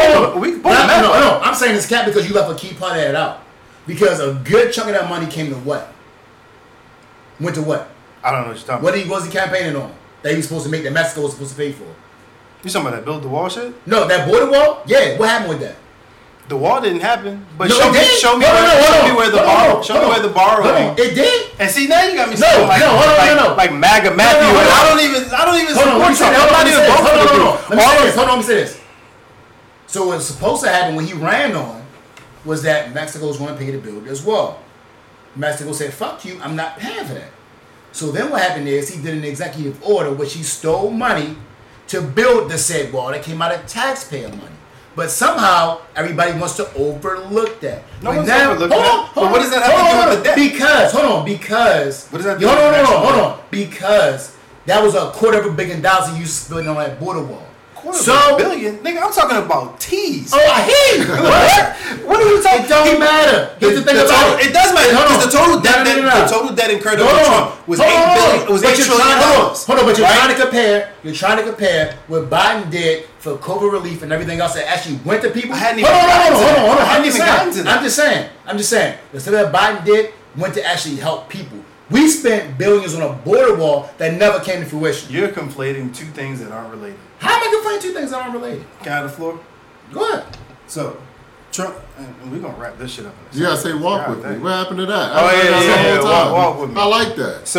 I'm saying it's cap because you left a key part of that out. Because a good chunk of that money came to what? Went to what? I don't know what you're talking about. What was he campaigning on? That he was supposed to make, that Mexico was supposed to pay for? You talking about that build the wall shit? No, that border wall? Yeah, what happened with that? The wall didn't happen, but show me where the borrowing. It did. And see, now you got me saying like MAGA Matthew. I don't even support Trump. Let me say this. So what's supposed to happen when he ran on was that Mexico was going to pay to build this wall. Mexico said, "Fuck you, I'm not paying for that." So then what happened is he did an executive order which he stole money to build the said wall that came out of taxpayer money. But somehow everybody wants to overlook that. No one's overlooking that. But what does that have to do with the debt? Because what does that do? Hold on. Because that was $250 million you spent on that border wall. So billion, nigga, I'm talking about T's. Oh, I hear you. What are you talking? It don't matter. Here's the thing about it. It does matter because the total debt incurred under Trump was $8 billion. It was $8 trillion. Hold on, but you're trying to compare. You're trying to compare what Biden did for COVID relief and everything else that actually went to people. I hadn't even hold on. I'm just saying. Instead of Biden did went to actually help people. We spent billions on a border wall that never came to fruition. You're conflating two things that aren't related. How am I conflating two things that aren't related? Can I have the floor? Go ahead. So, Trump, and we're gonna wrap this shit up. You gotta say walk with me. What happened to that? Oh yeah. Walk with me. I like that.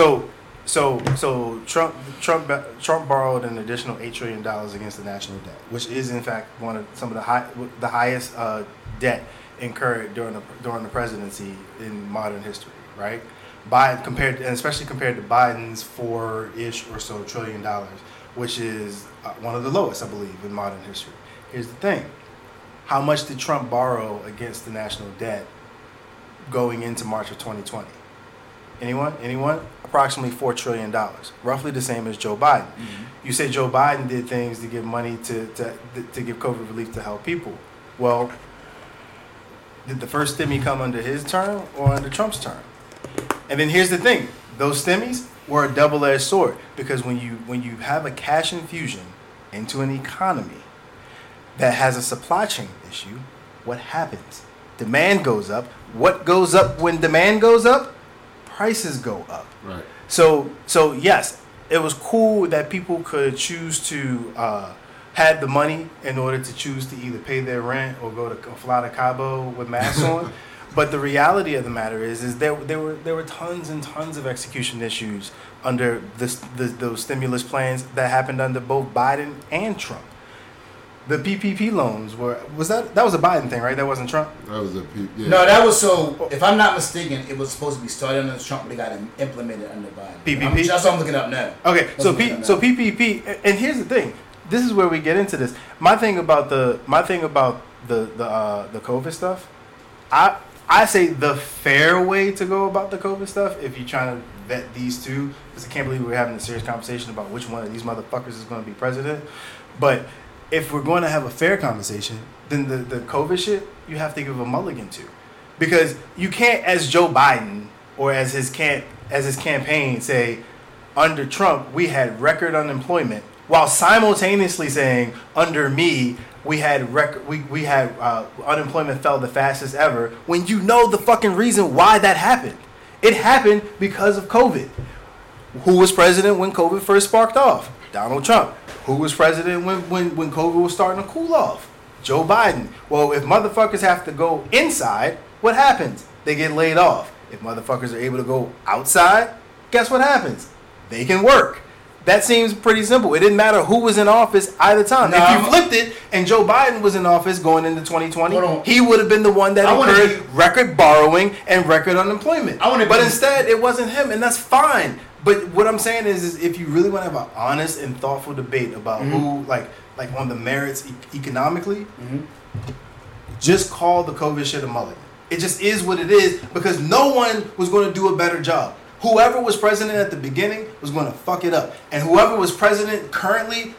So Trump borrowed an additional $8 trillion against the national debt, which is in fact some of the highest debt incurred during the presidency in modern history, right? Especially compared to Biden's $4-ish or so trillion, which is one of the lowest, I believe, in modern history. Here's the thing: how much did Trump borrow against the national debt going into March of 2020? Anyone? Approximately $4 trillion, roughly the same as Joe Biden. Mm-hmm. You say Joe Biden did things to give money to give COVID relief to help people. Well, did the first stimmy come under his term or under Trump's term? And then here's the thing: those stimmies were a double-edged sword, because when you have a cash infusion into an economy that has a supply chain issue, what happens? Demand goes up. What goes up when demand goes up? Prices go up. Right. So yes, it was cool that people could choose to had the money in order to choose to either pay their rent or go to fly to Cabo with masks on. But the reality of the matter is there were tons and tons of execution issues under those stimulus plans that happened under both Biden and Trump. The PPP loans was a Biden thing, right? That wasn't Trump. That was a yeah. No, that was if I'm not mistaken, it was supposed to be started under Trump, but they got implemented under Biden. PPP. That's what I'm looking up now. Okay, so PPP, and here's the thing. This is where we get into this. My thing about the COVID stuff, I say the fair way to go about the COVID stuff, if you're trying to vet these two, because I can't believe we're having a serious conversation about which one of these motherfuckers is going to be president. But if we're going to have a fair conversation, then the COVID shit, you have to give a mulligan to. Because you can't, as Joe Biden or as his campaign, say, under Trump, we had record unemployment, while simultaneously saying, under me, we had unemployment fell the fastest ever, when you know the fucking reason why that happened. It happened because of COVID. Who was president when COVID first sparked off? Donald Trump. Who was president when COVID was starting to cool off? Joe Biden. Well, if motherfuckers have to go inside, what happens? They get laid off. If motherfuckers are able to go outside, guess what happens? They can work. That seems pretty simple. It didn't matter who was in office either time. If you flipped it and Joe Biden was in office going into 2020, he would have been the one that incurred record borrowing and record unemployment. But instead, it wasn't him, and that's fine. But what I'm saying is if you really want to have an honest and thoughtful debate about who, like on the merits economically, just call the COVID shit a mulligan. It just is what it is, because no one was going to do a better job. Whoever was president at the beginning was going to fuck it up, and whoever was president currently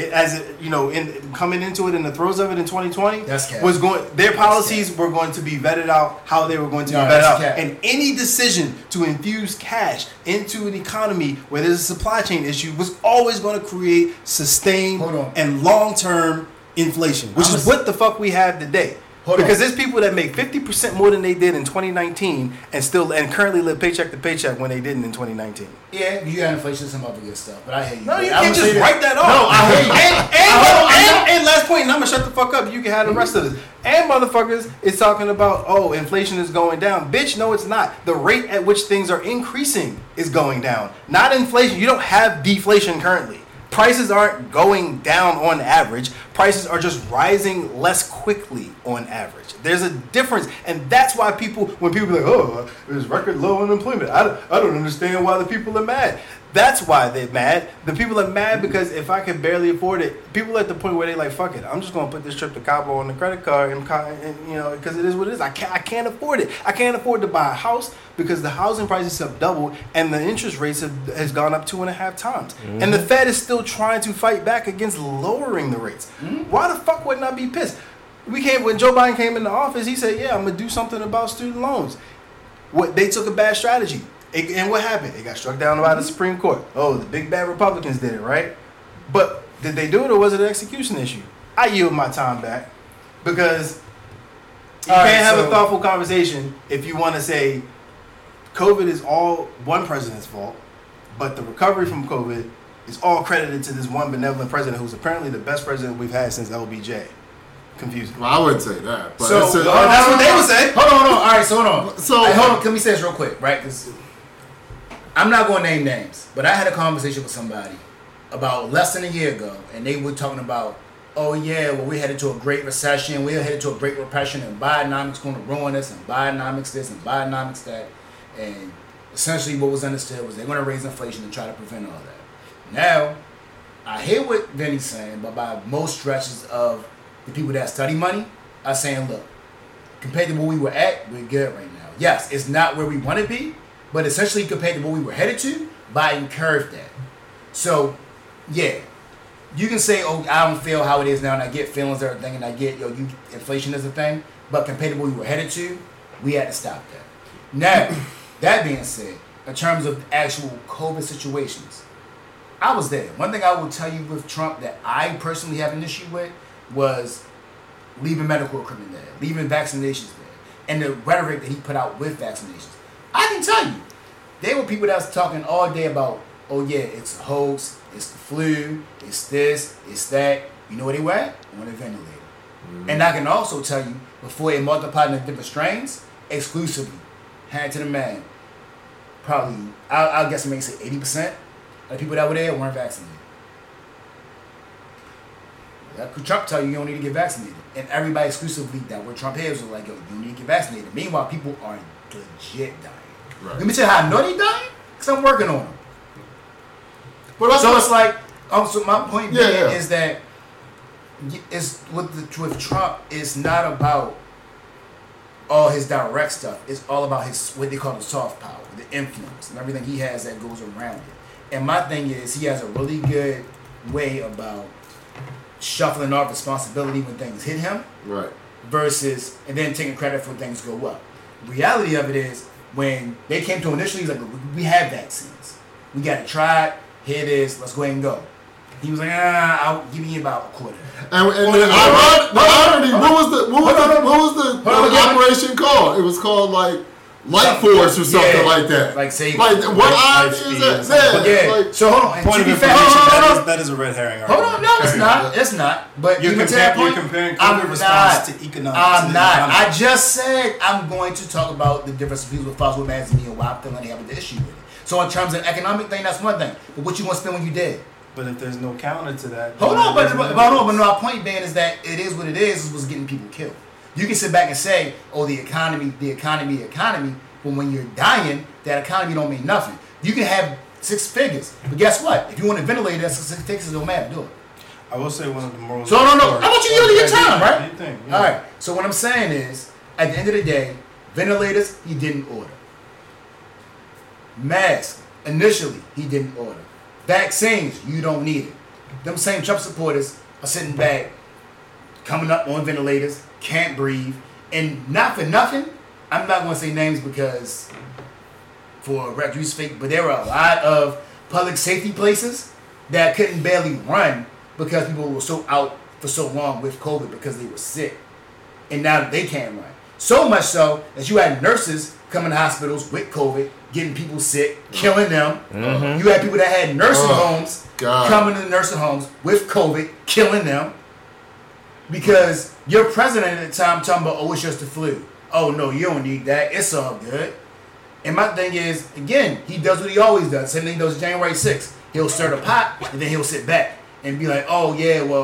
coming into it in the throes of it in 2020 their policies were going to be vetted out how they were going to be vetted out, and any decision to infuse cash into an economy where there's a supply chain issue was always going to create sustained and long-term inflation, which is what the fuck we have today. Because there's people that make 50% more than they did in 2019 and currently live paycheck to paycheck when they didn't in 2019. Yeah, you got inflation, some other good stuff, but I hate you. No, you can't just write that off. No, I hate you. And last point, and I'm gonna shut the fuck up. You can have the rest of this. And motherfuckers is talking about, inflation is going down. Bitch, no, it's not. The rate at which things are increasing is going down, not inflation. You don't have deflation currently. Prices aren't going down on average. prices are just rising less quickly on average. There's a difference, and that's why when people be like, oh, there's record low unemployment, I don't understand why the people are mad. That's why they're mad. The people are mad because if I can barely afford it, people are at the point where they're like, fuck it, I'm just going to put this trip to Cabo on the credit card and because it is what it is. I can't afford it. I can't afford to buy a house because the housing prices have doubled and the interest rates has gone up 2.5 times. Mm-hmm. And the Fed is still trying to fight back against lowering the rates. Mm-hmm. Why the fuck wouldn't I be pissed? When Joe Biden came into office, he said, yeah, I'm going to do something about student loans. They took a bad strategy. And what happened? It got struck down by the Supreme Court. Oh, the big bad Republicans did it, right? But did they do it or was it an execution issue? I yield my time back because you can't have a thoughtful conversation if you want to say COVID is all one president's fault, but the recovery from COVID is all credited to this one benevolent president who's apparently the best president we've had since LBJ. Confusing. Well, I wouldn't say that. But that's what they would say. Hold on. All right, so hold on. Hold on. Let me say this real quick, right? Because I'm not going to name names, but I had a conversation with somebody about less than a year ago, and they were talking about, oh yeah, well we're headed to a great recession, we're headed to a great depression, and Bidenomics going to ruin us, and Bidenomics this, and Bidenomics that, and essentially what was understood was they're going to raise inflation and try to prevent all that. Now, I hear what Vinny's saying, but by most stretches of the people that study money are saying, look, compared to where we were at, we're good right now. Yes, it's not where we want to be, but essentially compared to where we were headed to, Biden curved that. So, yeah, you can say, oh, I don't feel how it is now, and I get feelings and everything, and I get, inflation is a thing, but compared to where we were headed to, we had to stop that. Now, that being said, in terms of actual COVID situations, I was there. One thing I will tell you with Trump that I personally have an issue with was leaving medical equipment there, leaving vaccinations there, and the rhetoric that he put out with vaccinations. I can tell you, there were people that was talking all day about, oh yeah, it's a hoax, it's the flu, it's this, it's that. You know where they were at? On a ventilator. Mm-hmm. And I can also tell you, before it multiplied into different strains, exclusively, hand to the man, probably, I'll guess I may say 80% of the people that were there weren't vaccinated. Trump tell you don't need to get vaccinated. And everybody exclusively that were Trump heads were like, yo, you need to get vaccinated. Meanwhile, people are legit dying. Right. Let me tell you how I know they dying, because I'm working on them. So it's like, so my point being is that it's with Trump, it's not about all his direct stuff. It's all about his, what they call the soft power, the influence, and everything he has that goes around it. And my thing is, he has a really good way about shuffling off responsibility when things hit him, right? Versus and then taking credit for things go up. The reality of it is, when they came to initially, he's like, we have vaccines, we got to try it. Here it is. Let's go ahead and go. He was like, I'll give you about a quarter. And the irony, what was the operation called? It was called like Light Force or something like that. Like say, like what irony is that? Yeah. So hold on. Point of information, that is a red herring. Hold on, no, it's not. It's not. But you're comparing COVID response to economics. I'm not. I just said I'm going to talk about the difference between what Fossil Mads and me and why I'm feeling they have the issue with it. So in terms of economic thing, that's one thing. But what you want to spend when you dead? But if there's no counter to that, hold on. But my point being is that it is what it is. Is what's getting people killed. You can sit back and say, "Oh, the economy." But when you're dying, that economy don't mean nothing. You can have 6 figures, but guess what? If you want a ventilator, that's 6 figures. It don't matter. Do it. I will say one of the morals. So no. I want you to use your time, right? All right. So what I'm saying is, at the end of the day, ventilators he didn't order. Masks, initially, he didn't order. Vaccines, you don't need it. Them same Trump supporters are sitting back, coming up on ventilators, can't breathe, and not for nothing, I'm not going to say names because for refuse fake, but there were a lot of public safety places that couldn't barely run because people were so out for so long with COVID because they were sick. And now they can't run. So much so that you had nurses coming to hospitals with COVID, getting people sick, killing them. Mm-hmm. You had people that had nursing homes coming to the nursing homes with COVID, killing them. Because your president at the time talking about, oh, it's just the flu. Oh, no, you don't need that. It's all good. And my thing is, again, he does what he always does. Same thing he does January 6th. He'll stir the pot, and then he'll sit back and be like, oh, yeah, well,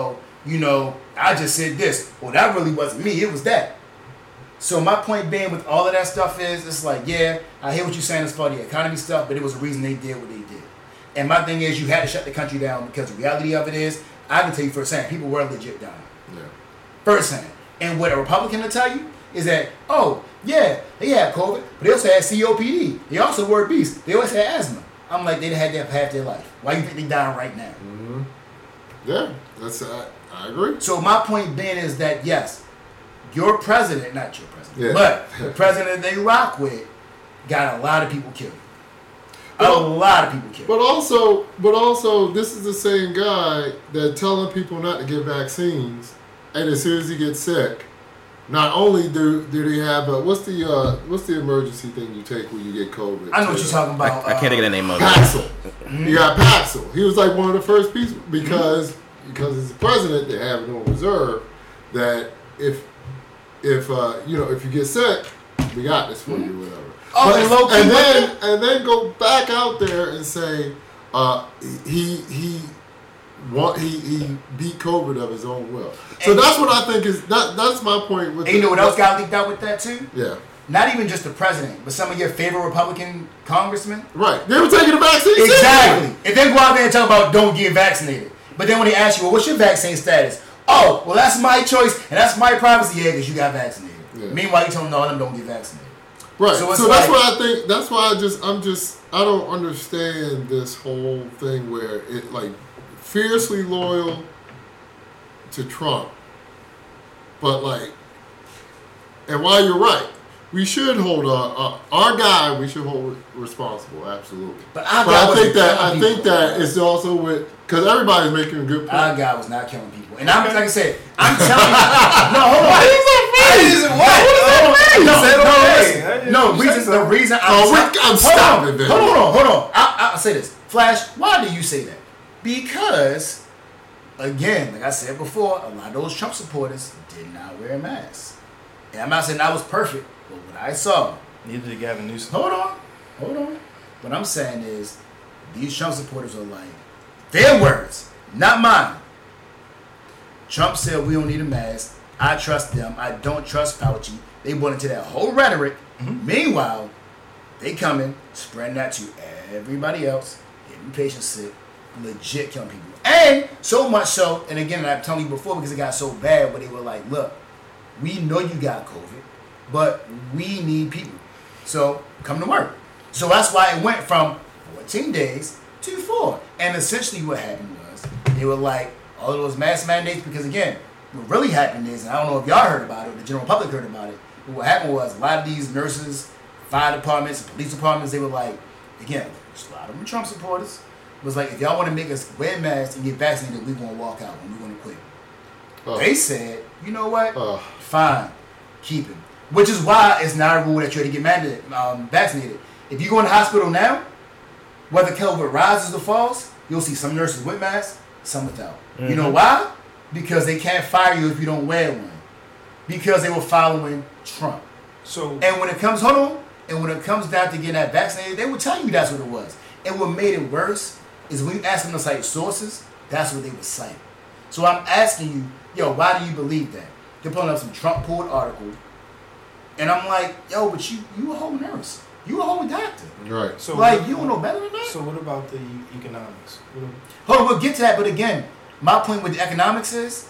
I just said this. Well, that really wasn't me. It was that. So my point being with all of that stuff is, it's like, yeah, I hear what you're saying as far as the economy stuff, but it was the reason they did what they did. And my thing is, you had to shut the country down because the reality of it is, I can tell you firsthand, people were legit dying. Yeah. Firsthand. And what a Republican will tell you is that, oh, yeah, they had COVID, but they also had COPD. They also were obese. They always had asthma. I'm like, they had that half their life. Why do you think they dying right now? Mm-hmm. Yeah, I agree. So my point being is that, yes, your president, not your president, but the president they rock with got a lot of people killed. A lot of people killed. But also, this is the same guy that telling people not to get vaccines, and as soon as he gets sick, not only do they have what's the emergency thing you take when you get COVID? I know what you're talking about. I can't think of the name of it. Paxil. Mm-hmm. You got Paxil. He was like one of the first people because as the president, they have it on reserve that if you get sick, we got this for you, whatever. And then go back out there and say he beat COVID of his own will. So that's what I think is that's my point with. And you know what else got leaked out with that too? Yeah. Not even just the president, but some of your favorite Republican congressmen. Right. They were taking the vaccine. Exactly. And then go out there and talk about don't get vaccinated. But then when they ask you, well, what's your vaccine status? Oh, well, that's my choice and that's my privacy. Yeah, because you got vaccinated. Yeah. Meanwhile, you tell them no, them don't get vaccinated. Right. So that's why I think. That's why I don't understand this whole thing where it like fiercely loyal to Trump, but like, and while you're right, we should hold our guy. We should hold responsible, absolutely. But I think that it's also with because everybody's making a good point. Our guy was not killing people, and I'm like I said, I'm telling you. No, hold on. The reason I'm stopping there. Hold on. I'll say this. Flash, why do you say that? Because, again, like I said before, a lot of those Trump supporters did not wear masks. And I'm not saying that was perfect, but what I saw. Neither did Gavin Newsom. Hold on. What I'm saying is, these Trump supporters are like, their words, not mine. Trump said we don't need a mask. I trust them. I don't trust Fauci. They went into that whole rhetoric. Mm-hmm. Meanwhile, they coming, spreading that to everybody else, getting patients sick, legit killing people. And so much so, and again, I've told you before because it got so bad where they were like, look, we know you got COVID, but we need people. So come to work. So that's why it went from 14 days to 4. And essentially what happened was they were like, all of those mask mandates, because again, what really happened is, and I don't know if y'all heard about it or the general public heard about it, but what happened was a lot of these nurses, fire departments, police departments, they were like, again, a lot of them Trump supporters, was like, if y'all want to make us wear masks and get vaccinated, we're going to walk out and we're going to quit. They said, you know what? Fine, keep it. Which is why it's not a rule that you have to get vaccinated. If you go in the hospital now, whether COVID rises or falls, you'll see some nurses with masks, some without. Mm-hmm. You know why? Because they can't fire you if you don't wear one. Because they were following Trump. And when it comes down to getting that vaccinated, they will tell you that's what it was. And what made it worse is when you ask them to cite sources, that's what they would cite. So I'm asking you, why do you believe that? They're pulling up some Trump pulled article, and I'm like, but you a whole nurse. You a whole doctor. Right. So you don't know better than that? So what about the economics? Hold on, we'll get to that, but again, my point with the economics is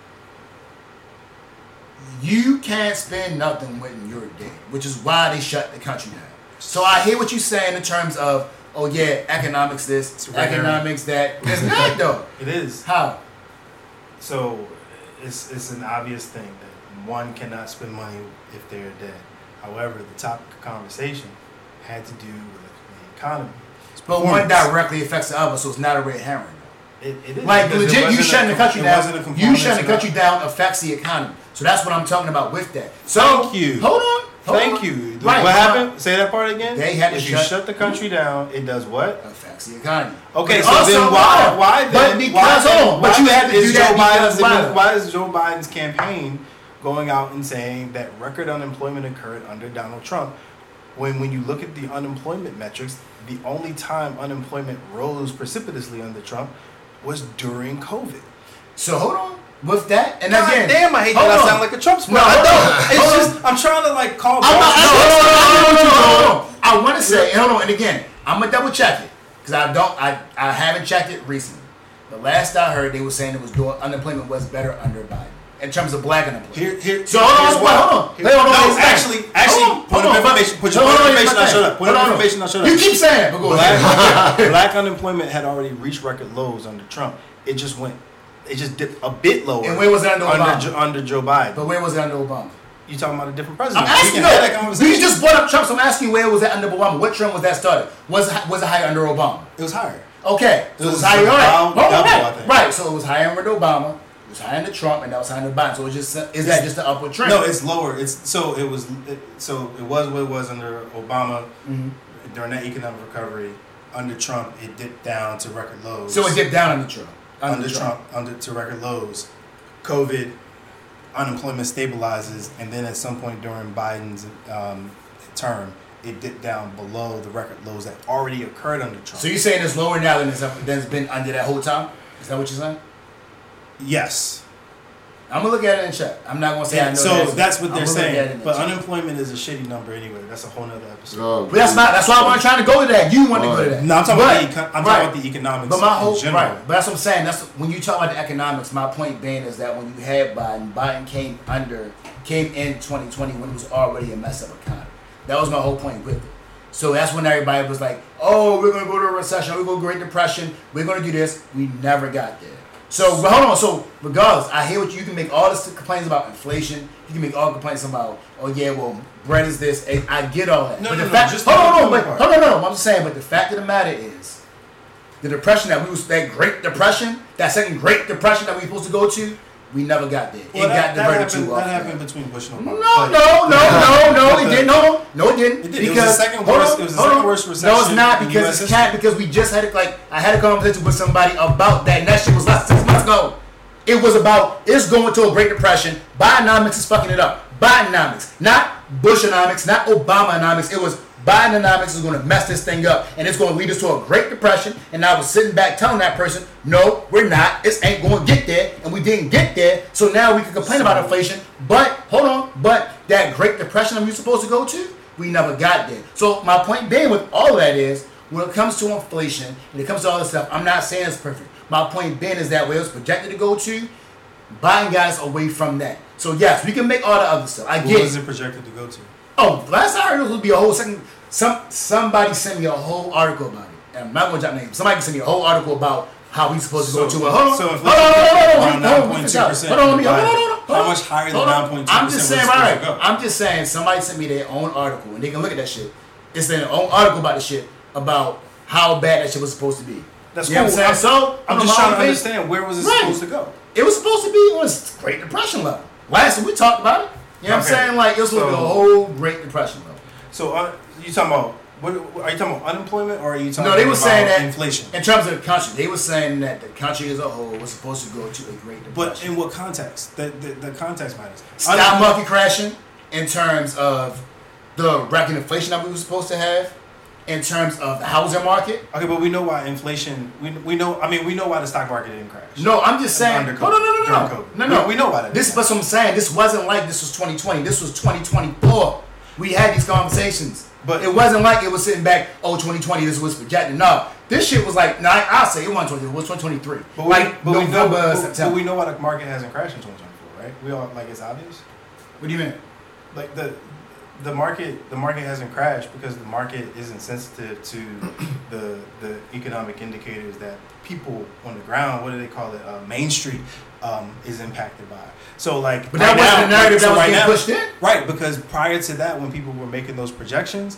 you can't spend nothing when you're dead, which is why they shut the country down. So I hear what you're saying in terms of, economics this, economics that. It's not though. It is. How? So it's an obvious thing that one cannot spend money if they're dead. However, the topic of conversation had to do with the economy. But one directly affects the other, so it's not a red herring. It is. Like legit, you shutting the country down. You shutting the country down affects the economy. So that's what I'm talking about with that. So thank you. Hold on. Thank you. Right. What happened? Say that part again. They had to if you shut the country down, it does what? Affects the economy. Okay, so then why then? But you had to do that. Why is Joe Biden's campaign going out and saying that record unemployment occurred under Donald Trump? When you look at the unemployment metrics, the only time unemployment rose precipitously under Trump was during COVID. So hold on. with that, and God again, damn, I hate that I sound like a Trump supporter. No, I don't. It's just I'm trying to like call. No. I want to say, and again, I'm gonna double check it because I haven't checked it recently. The last I heard, they were saying unemployment was better under Biden in terms of black unemployment. So hold on. Actually, point of information. Put your point of information. I'll shut up. Point of information. I'll shut up. You keep saying it, but go ahead. Black unemployment had already reached record lows under Trump. It just dipped a bit lower. And where was it under Obama? Under Joe Biden. But where was it under Obama? You talking about a different president? I'm asking you. You just brought up Trump, so I'm asking you where was that under Obama? What term was that started? Was it higher under Obama? It was higher. Okay, so it was higher. Right. So it was higher under Obama. It was higher under Trump, and that was higher under Biden. So is that just an upward trend? No, it's lower. It was what it was under Obama during that economic recovery. Under Trump, it dipped down to record lows. So it dipped down under Trump. Under Trump, to record lows. COVID, unemployment stabilizes, and then at some point during Biden's term, it dipped down below the record lows that already occurred under Trump. So you're saying it's lower now than it's been under that whole time? Is that what you're saying? Yes. I'm going to look at it and check. I'm not going to say I know. So that's what they're saying. But unemployment is a shitty number anyway. That's a whole nother episode. But that's why I wasn't trying to go to that. You want to go to that. No, I'm talking about the economics but my whole, in general. Right. But that's what I'm saying. That's when you talk about the economics, my point being is that when you had Biden came in 2020 when it was already a mess up economy. That was my whole point with it. So that's when everybody was like, oh, we're going to go to a recession. We're going to go Great Depression. We're going to do this. We never got there. So, but hold on. So, regardless, I hear what you can make all this complaints about inflation. You can make all complaints about, oh yeah, well, bread is this. I get all that. Hold on. I'm just saying, but the fact of the matter is, the depression that Great Depression, that second Great Depression that we were supposed to go to, we never got there. Well, got diverted too often. That happened between Bush and Obama. No, it didn't. No, it didn't. It did. Because it was the second worst recession. No, it's not because it's can't. Because we just had I had a conversation with somebody about that, and that shit was less than 6 months ago. It was about it's going to a Great Depression. Bidenomics is fucking it up. Bidenomics, not Bushonomics, not Obamanomics. It was Bidenomics is going to mess this thing up, and it's going to lead us to a Great Depression. And I was sitting back telling that person, no, we're not. It ain't going to get there, and we didn't get there. So now we can complain about inflation. But hold on, that Great Depression that we were supposed to go to, we never got there. So my point being with all of that is, when it comes to inflation and it comes to all this stuff, I'm not saying it's perfect. My point being is that where it was projected to go to, Biden got us away from that. So yes, we can make all the other stuff. I get. What was it projected to go to? Oh, last I heard it would be a whole second. Somebody sent me a whole article about it. And I'm not going to drop names. Somebody sent me a whole article about how we supposed to go to it. Hold on. Around 9.2%. How much higher than 9.2%? I'm just saying, right. I'm just saying, somebody sent me their own article, and they can look at that shit. It's their own article about the shit, about how bad that shit was supposed to be. That's cool. I'm just trying to understand, where was it supposed to go? It was supposed to be on a Great Depression level. Last time we talked about it. You know what I'm saying? Like, it was supposed to be a whole Great Depression level. So, you talking about, are you talking about unemployment, or are you talking they were saying that inflation? In terms of the country, they were saying that the country as a whole was supposed to go to a Great Depression. But in what context? The context matters. Stock market crashing in terms of the record inflation that we were supposed to have, in terms of the housing market. Okay, but we know why inflation. We know why the stock market didn't crash. No, I'm just saying. No. We know why that. That's what I'm saying. This wasn't like this was 2020. This was 2024. We had these conversations. But it wasn't like it was sitting back, 2020, this was projected. No. This shit was like, I'll say it wasn't 2020, it was 2023. But we know why the market hasn't crashed in 2024, right? We all, it's obvious. What do you mean? Like, the market hasn't crashed because the market isn't sensitive to the economic indicators that people on the ground, what do they call it, Main Street, is impacted by. So but that wasn't the narrative that was being pushed in? Right, because prior to that, when people were making those projections,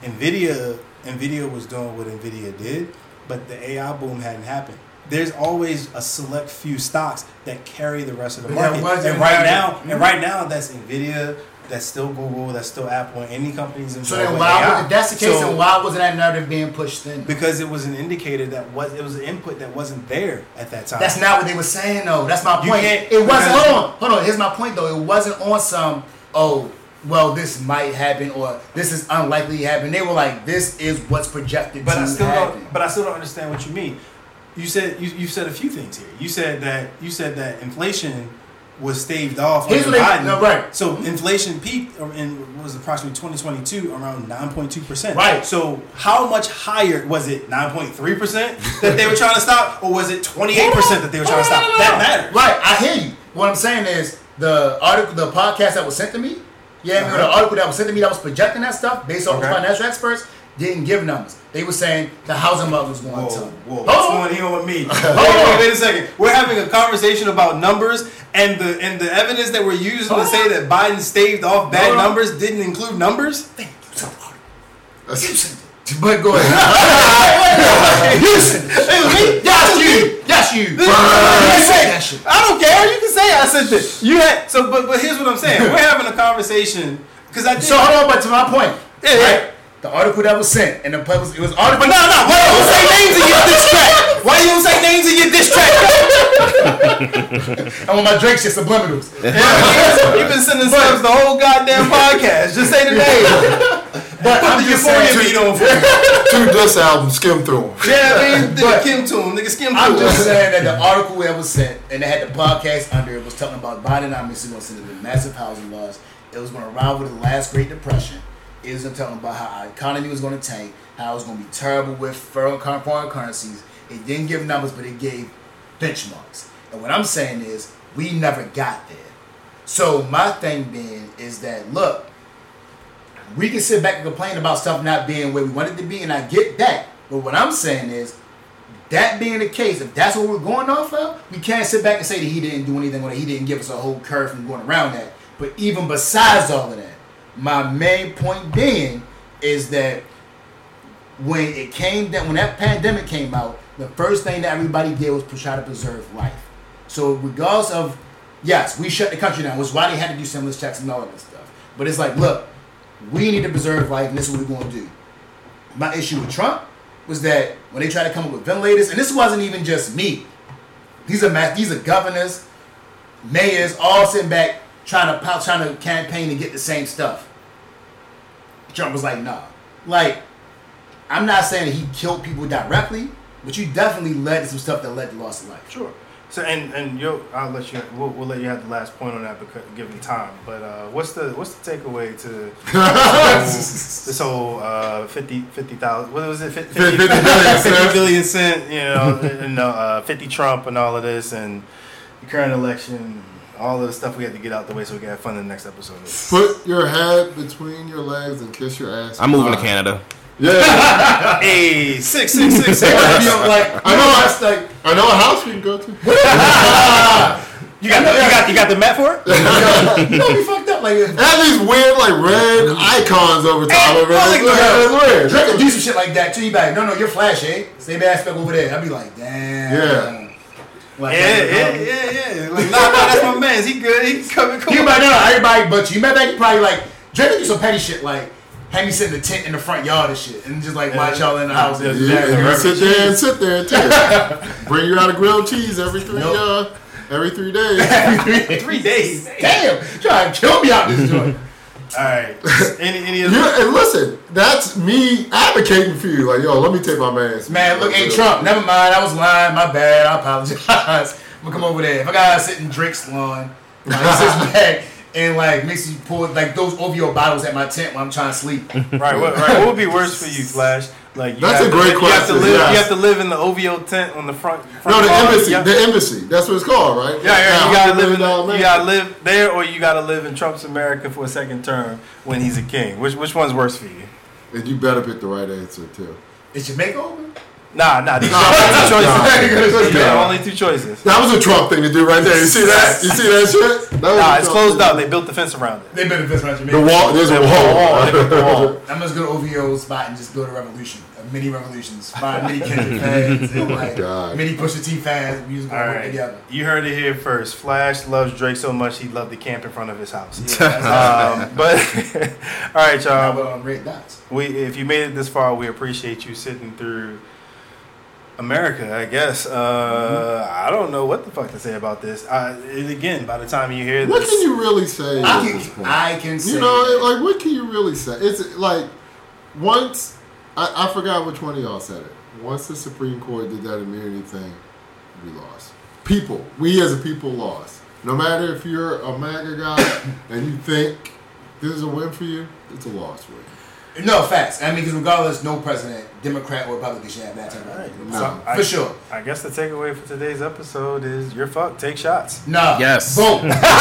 NVIDIA was doing what NVIDIA did, but the AI boom hadn't happened. There's always a select few stocks that carry the rest of the market. And right now, that's NVIDIA, that's still Google, that's still Apple, and any companies involved. So then if that's the case, then why wasn't that narrative being pushed in? Because it was an indicator it was an input that wasn't there at that time. That's not what they were saying though. That's my point. It wasn't hold on. Here's my point though. It wasn't on some, well, this might happen or this is unlikely to happen. They were like, this is what's projected to happen. But I still don't understand what you mean. you said a few things here. You said that inflation was staved off under Biden. No, right. So inflation peaked in was approximately 2022 around 9.2%. Right. So how much higher was it? 9.3% that they were trying to stop, or was it 28% that they were trying to stop? No. That matters. Right. I hear you. What I'm saying is the podcast that was sent to me. Yeah, the article that was sent to me that was projecting that stuff based off financial experts didn't give numbers. They were saying the housing market was going to. What's going on with me? Wait a second. We're having a conversation about numbers, and the evidence that we're using to say that Biden staved off bad numbers didn't include numbers. But go ahead. That's you. That shit. I don't care. You can say I said this. But here's what I'm saying. We're having a conversation because I did. So hold on, but to my point. Yeah. Right? The article that was sent and it was article. But no. Why you don't say names in your diss track? Why you don't say names in your diss track? I want my Drake shit subliminals. You've been sending subs the whole goddamn podcast. Just say the name. But I'm just saying, two diss albums, skim through them. Yeah, skim to them, nigga, skim to them. I'm just saying that the article that was sent and they had the podcast under it was talking about Bidenomics was going to send them massive housing laws. It was going to rival the last Great Depression. It was talking about how our economy was going to tank, how it was going to be terrible with foreign currencies. It didn't give numbers, but it gave benchmarks. And what I'm saying is, we never got there. So my thing being is that, look, we can sit back and complain about stuff not being where we want it to be, and I get that. But what I'm saying is, that being the case, if that's what we're going off of, we can't sit back and say that he didn't do anything or that he didn't give us a whole curve from going around that. But even besides all of that, my main point being is that when it came down, when that pandemic came out, the first thing that everybody did was try to preserve life. So regardless of, yes, we shut the country down, which is why they had to do stimulus checks and all of that stuff. But it's like, look, we need to preserve life, and this is what we're going to do. My issue with Trump was that when they tried to come up with ventilators, and this wasn't even just me. These are governors, mayors, all sitting back trying to campaign to get the same stuff. Trump was like, nah. Like, I'm not saying that he killed people directly, but you definitely led to some stuff that led to loss of life. Sure. So I'll let you. We'll let you have the last point on that because given time. But what's the takeaway to this whole 50,000? What was it? 50 billion cent. You know, 50 Trump and all of this and the current election. All of the stuff we had to get out the way so we can have fun in the next episode. Put your head between your legs and kiss your ass. I'm moving to Canada. Yeah. Hey, 666. I know a house we can go to. You got the map for it? You know we fucked up like it had these weird like red icons over top of it. It's weird. Drake would do some shit like that too. You be like, no, you're Flash, eh? Same aspect over there. I'd be like, damn. Yeah. Like, yeah. Like, nah, that's my man. He good. He's coming cool. You might know everybody but you. Matter of fact, you probably like Drake would do some petty shit like have me sit in the tent in the front yard and shit, and just like watch y'all in the house. Sit there and too. Bring you out a grilled cheese every 3 days. 3 days. Damn, trying to kill me out this joint. All right. Any other? And listen, that's me advocating for you. Like, yo, let me take my man's. Man, look, hey Trump, never mind. I was lying. My bad. I apologize. I'm gonna come over there. If I gotta sit in Drake's lawn, he sits back and like makes you pull like those OVO bottles at my tent when I'm trying to sleep. Right. What would be worse for you, Flash? Like that's a great question. You have to live in the OVO tent on the front. No, the embassy. The embassy. That's what it's called, right? Yeah. You gotta live there, or you gotta live in Trump's America for a second term when he's a king. Which one's worse for you? And you better pick the right answer too. Is Jamaica open? Nah. These are only 2 choices. Only 2 choices. That was a Trump thing to do right there. You see that? You see that shit? Nah, it's closed up. They built the fence around it. They built the fence around Jamaica. The wall. There's a wall. They built the wall. I'm just go to OVO spot and just go to Revolution. Mini Revolutions. 5 mini Kendrick fans. And like mini Pusha T fans. Music all work together. You heard it here first. Flash loves Drake so much he loved to camp in front of his house. But all right, y'all. Red dots. If you made it this far, we appreciate you sitting through America, I guess. I don't know what the fuck to say about this. And again, by the time you hear this, what can you really say? I can say. You know, like what can you really say? It's like once I forgot which one of y'all said it. Once the Supreme Court did that immunity thing, we lost. We as a people lost. No matter if you're a MAGA guy and you think this is a win for you, it's a loss win. No, facts. I mean, because regardless, no president, Democrat or Republican, should have that type of thing. No. For sure. I guess the takeaway for today's episode is you're fucked. Take shots. No. Yes. Vote.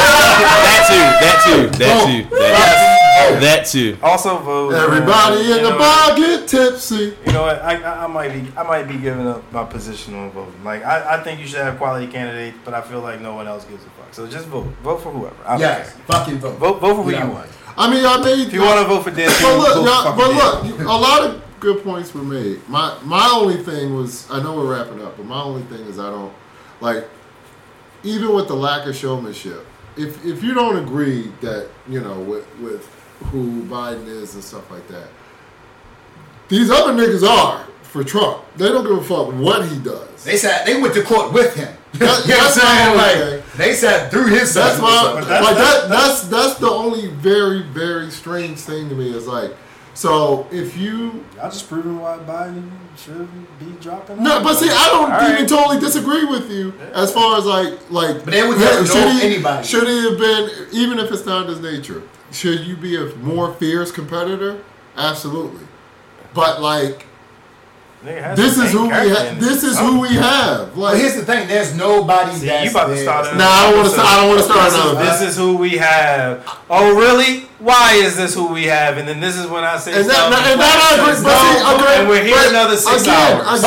That too. Also vote. Everybody in the bar get tipsy. You know what? I might be giving up my position on voting. Like I think you should have quality candidates, but I feel like no one else gives a fuck. So just vote. Vote for whoever. Yes. Fucking vote. Vote for who you want. I mean, if you want to vote for Dan, a lot of good points were made. My only thing was, I know we're wrapping up, but my only thing is I don't like, even with the lack of showmanship. If you don't agree that with who Biden is and stuff like that, these other niggas are for Trump. They don't give a fuck what he does. They said they went to court with him. That's what I'm saying. Like, they sat through his side. That's the only very, very strange thing to me is like, so if you... Y'all just proving why Biden should be dropping No, but see, I don't even totally disagree with you as far as like but they would never know anybody. Should he have been, even if it's not his nature, should you be a more fierce competitor? Absolutely. But like... This is who we have. This is who we have. Like, but here's the thing: there's nobody that's you about to start. I don't want to start another. This is who we have. Oh, really? Why is this who we have? And then this is when I say and and we're here another 6 hours.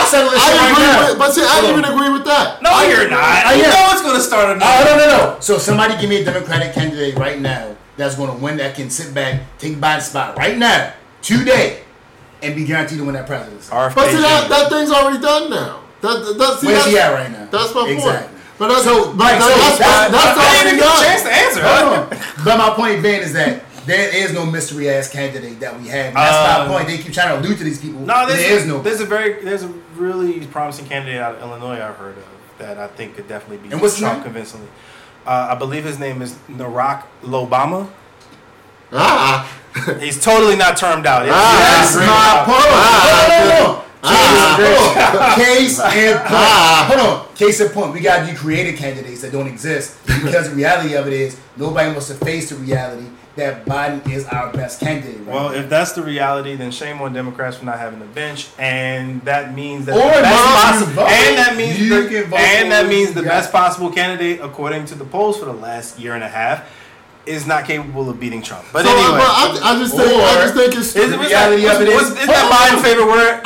I even agree with that. No, you're not. You know it's going to start another. No. So somebody give me a Democratic candidate right now that's going to win, that can sit back, take Biden's spot right now, today, and be guaranteed to win that presidency. But see, that thing's already done now. Where's he at right now? That's my point. But that's I didn't even get a chance to answer. But my point being is that there is no mystery ass candidate that we have. And that's my point. They keep trying to allude to these people. No, there's a really promising candidate out of Illinois I've heard of that I think could definitely be Trump convincingly. I believe his name is Barack Obama. He's totally not termed out. That's my point. Case in point. Hold on. Case in point. We got you created candidates that don't exist because the reality of it is nobody wants to face the reality that Biden is our best candidate. Right well, if that's the reality, then shame on Democrats for not having a bench, and that means that the best possible candidate, according to the polls for the last year and a half, is not capable of beating Trump. But anyway, I just think it's the reality of it is that Biden's favorite word?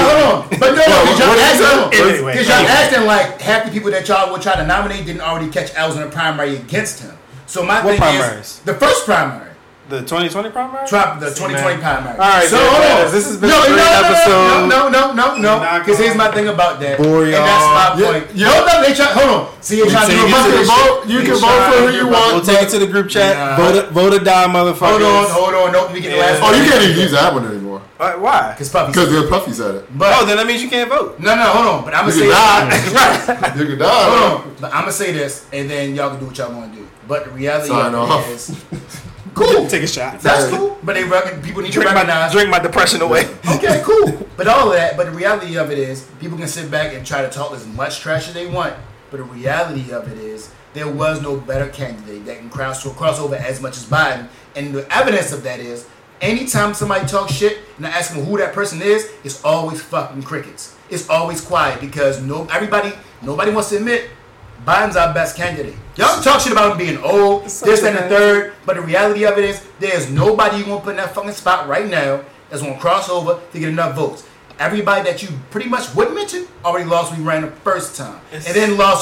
Because y'all acting like half the people that y'all would try to nominate didn't already catch L's in the primary against him. So my thing is the first primary. The 2020 primary? Trump, the 2020 primary. All right, so this has been a great episode. No. Because here's my thing about that. Bore y'all. And that's my point. Hold on. See, you're trying to do a vote. You can vote for who you want. We'll take it to the group chat. Vote or die, motherfuckers. Hold on. No, we get the last one. You can't even use that one anymore. Why? Because Puffy said it. Then that means you can't vote. No, hold on. But I'm going to say that. You can die. Hold on. But I'm going to say this, and then y'all can do what y'all want to do. But the reality of it is... Cool. Take a shot. That's cool. But people need to recognize. Drink my depression away. Okay, cool. But all of that. But the reality of it is, people can sit back and try to talk as much trash as they want. But the reality of it is, there was no better candidate that can cross over as much as Biden. And the evidence of that is, anytime somebody talks shit and I ask them who that person is, it's always fucking crickets. It's always quiet because nobody wants to admit Biden's our best candidate. Y'all can talk shit about him being old, this and the third, but the reality of it is there's nobody you're going to put in that fucking spot right now that's going to cross over to get enough votes. Everybody that you pretty much would mention already lost when we ran the first time. And then lost,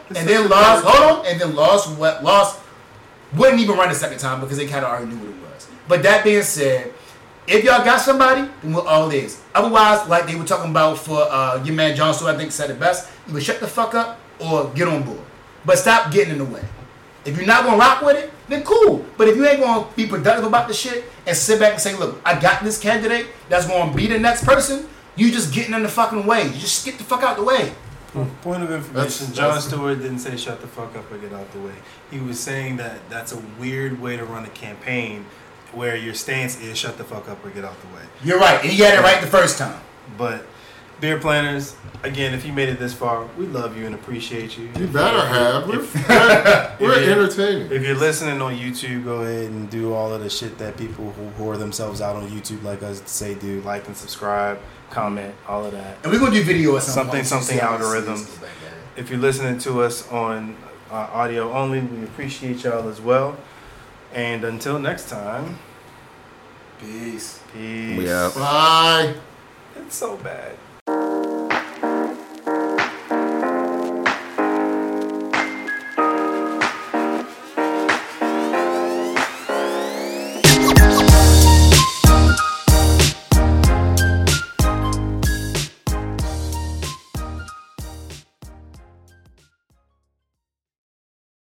lost, wouldn't even run the second time because they kind of already knew what it was. But that being said, if y'all got somebody, then we're all is. Otherwise, like they were talking about for your man John Stewart, I think said it best, either shut the fuck up or get on board. But stop getting in the way. If you're not going to rock with it, then cool. But if you ain't going to be productive about the shit and sit back and say, look, I got this candidate that's going to be the next person, you just getting in the fucking way. You just get the fuck out the way. Point of information, John Stewart didn't say shut the fuck up or get out the way. He was saying that that's a weird way to run a campaign where your stance is shut the fuck up or get out the way. You're right, and you had it right the first time. But beer planners, again, if you made it this far, we love you and appreciate you. You better have. We're entertaining. If you're listening on YouTube, go ahead and do all of the shit that people who whore themselves out on YouTube like us say do. Like and subscribe, comment, all of that. And we're going to do video or something. Something algorithm. If you're listening to us on audio only, we appreciate y'all as well. And until next time, peace. We out. Bye. It's so bad.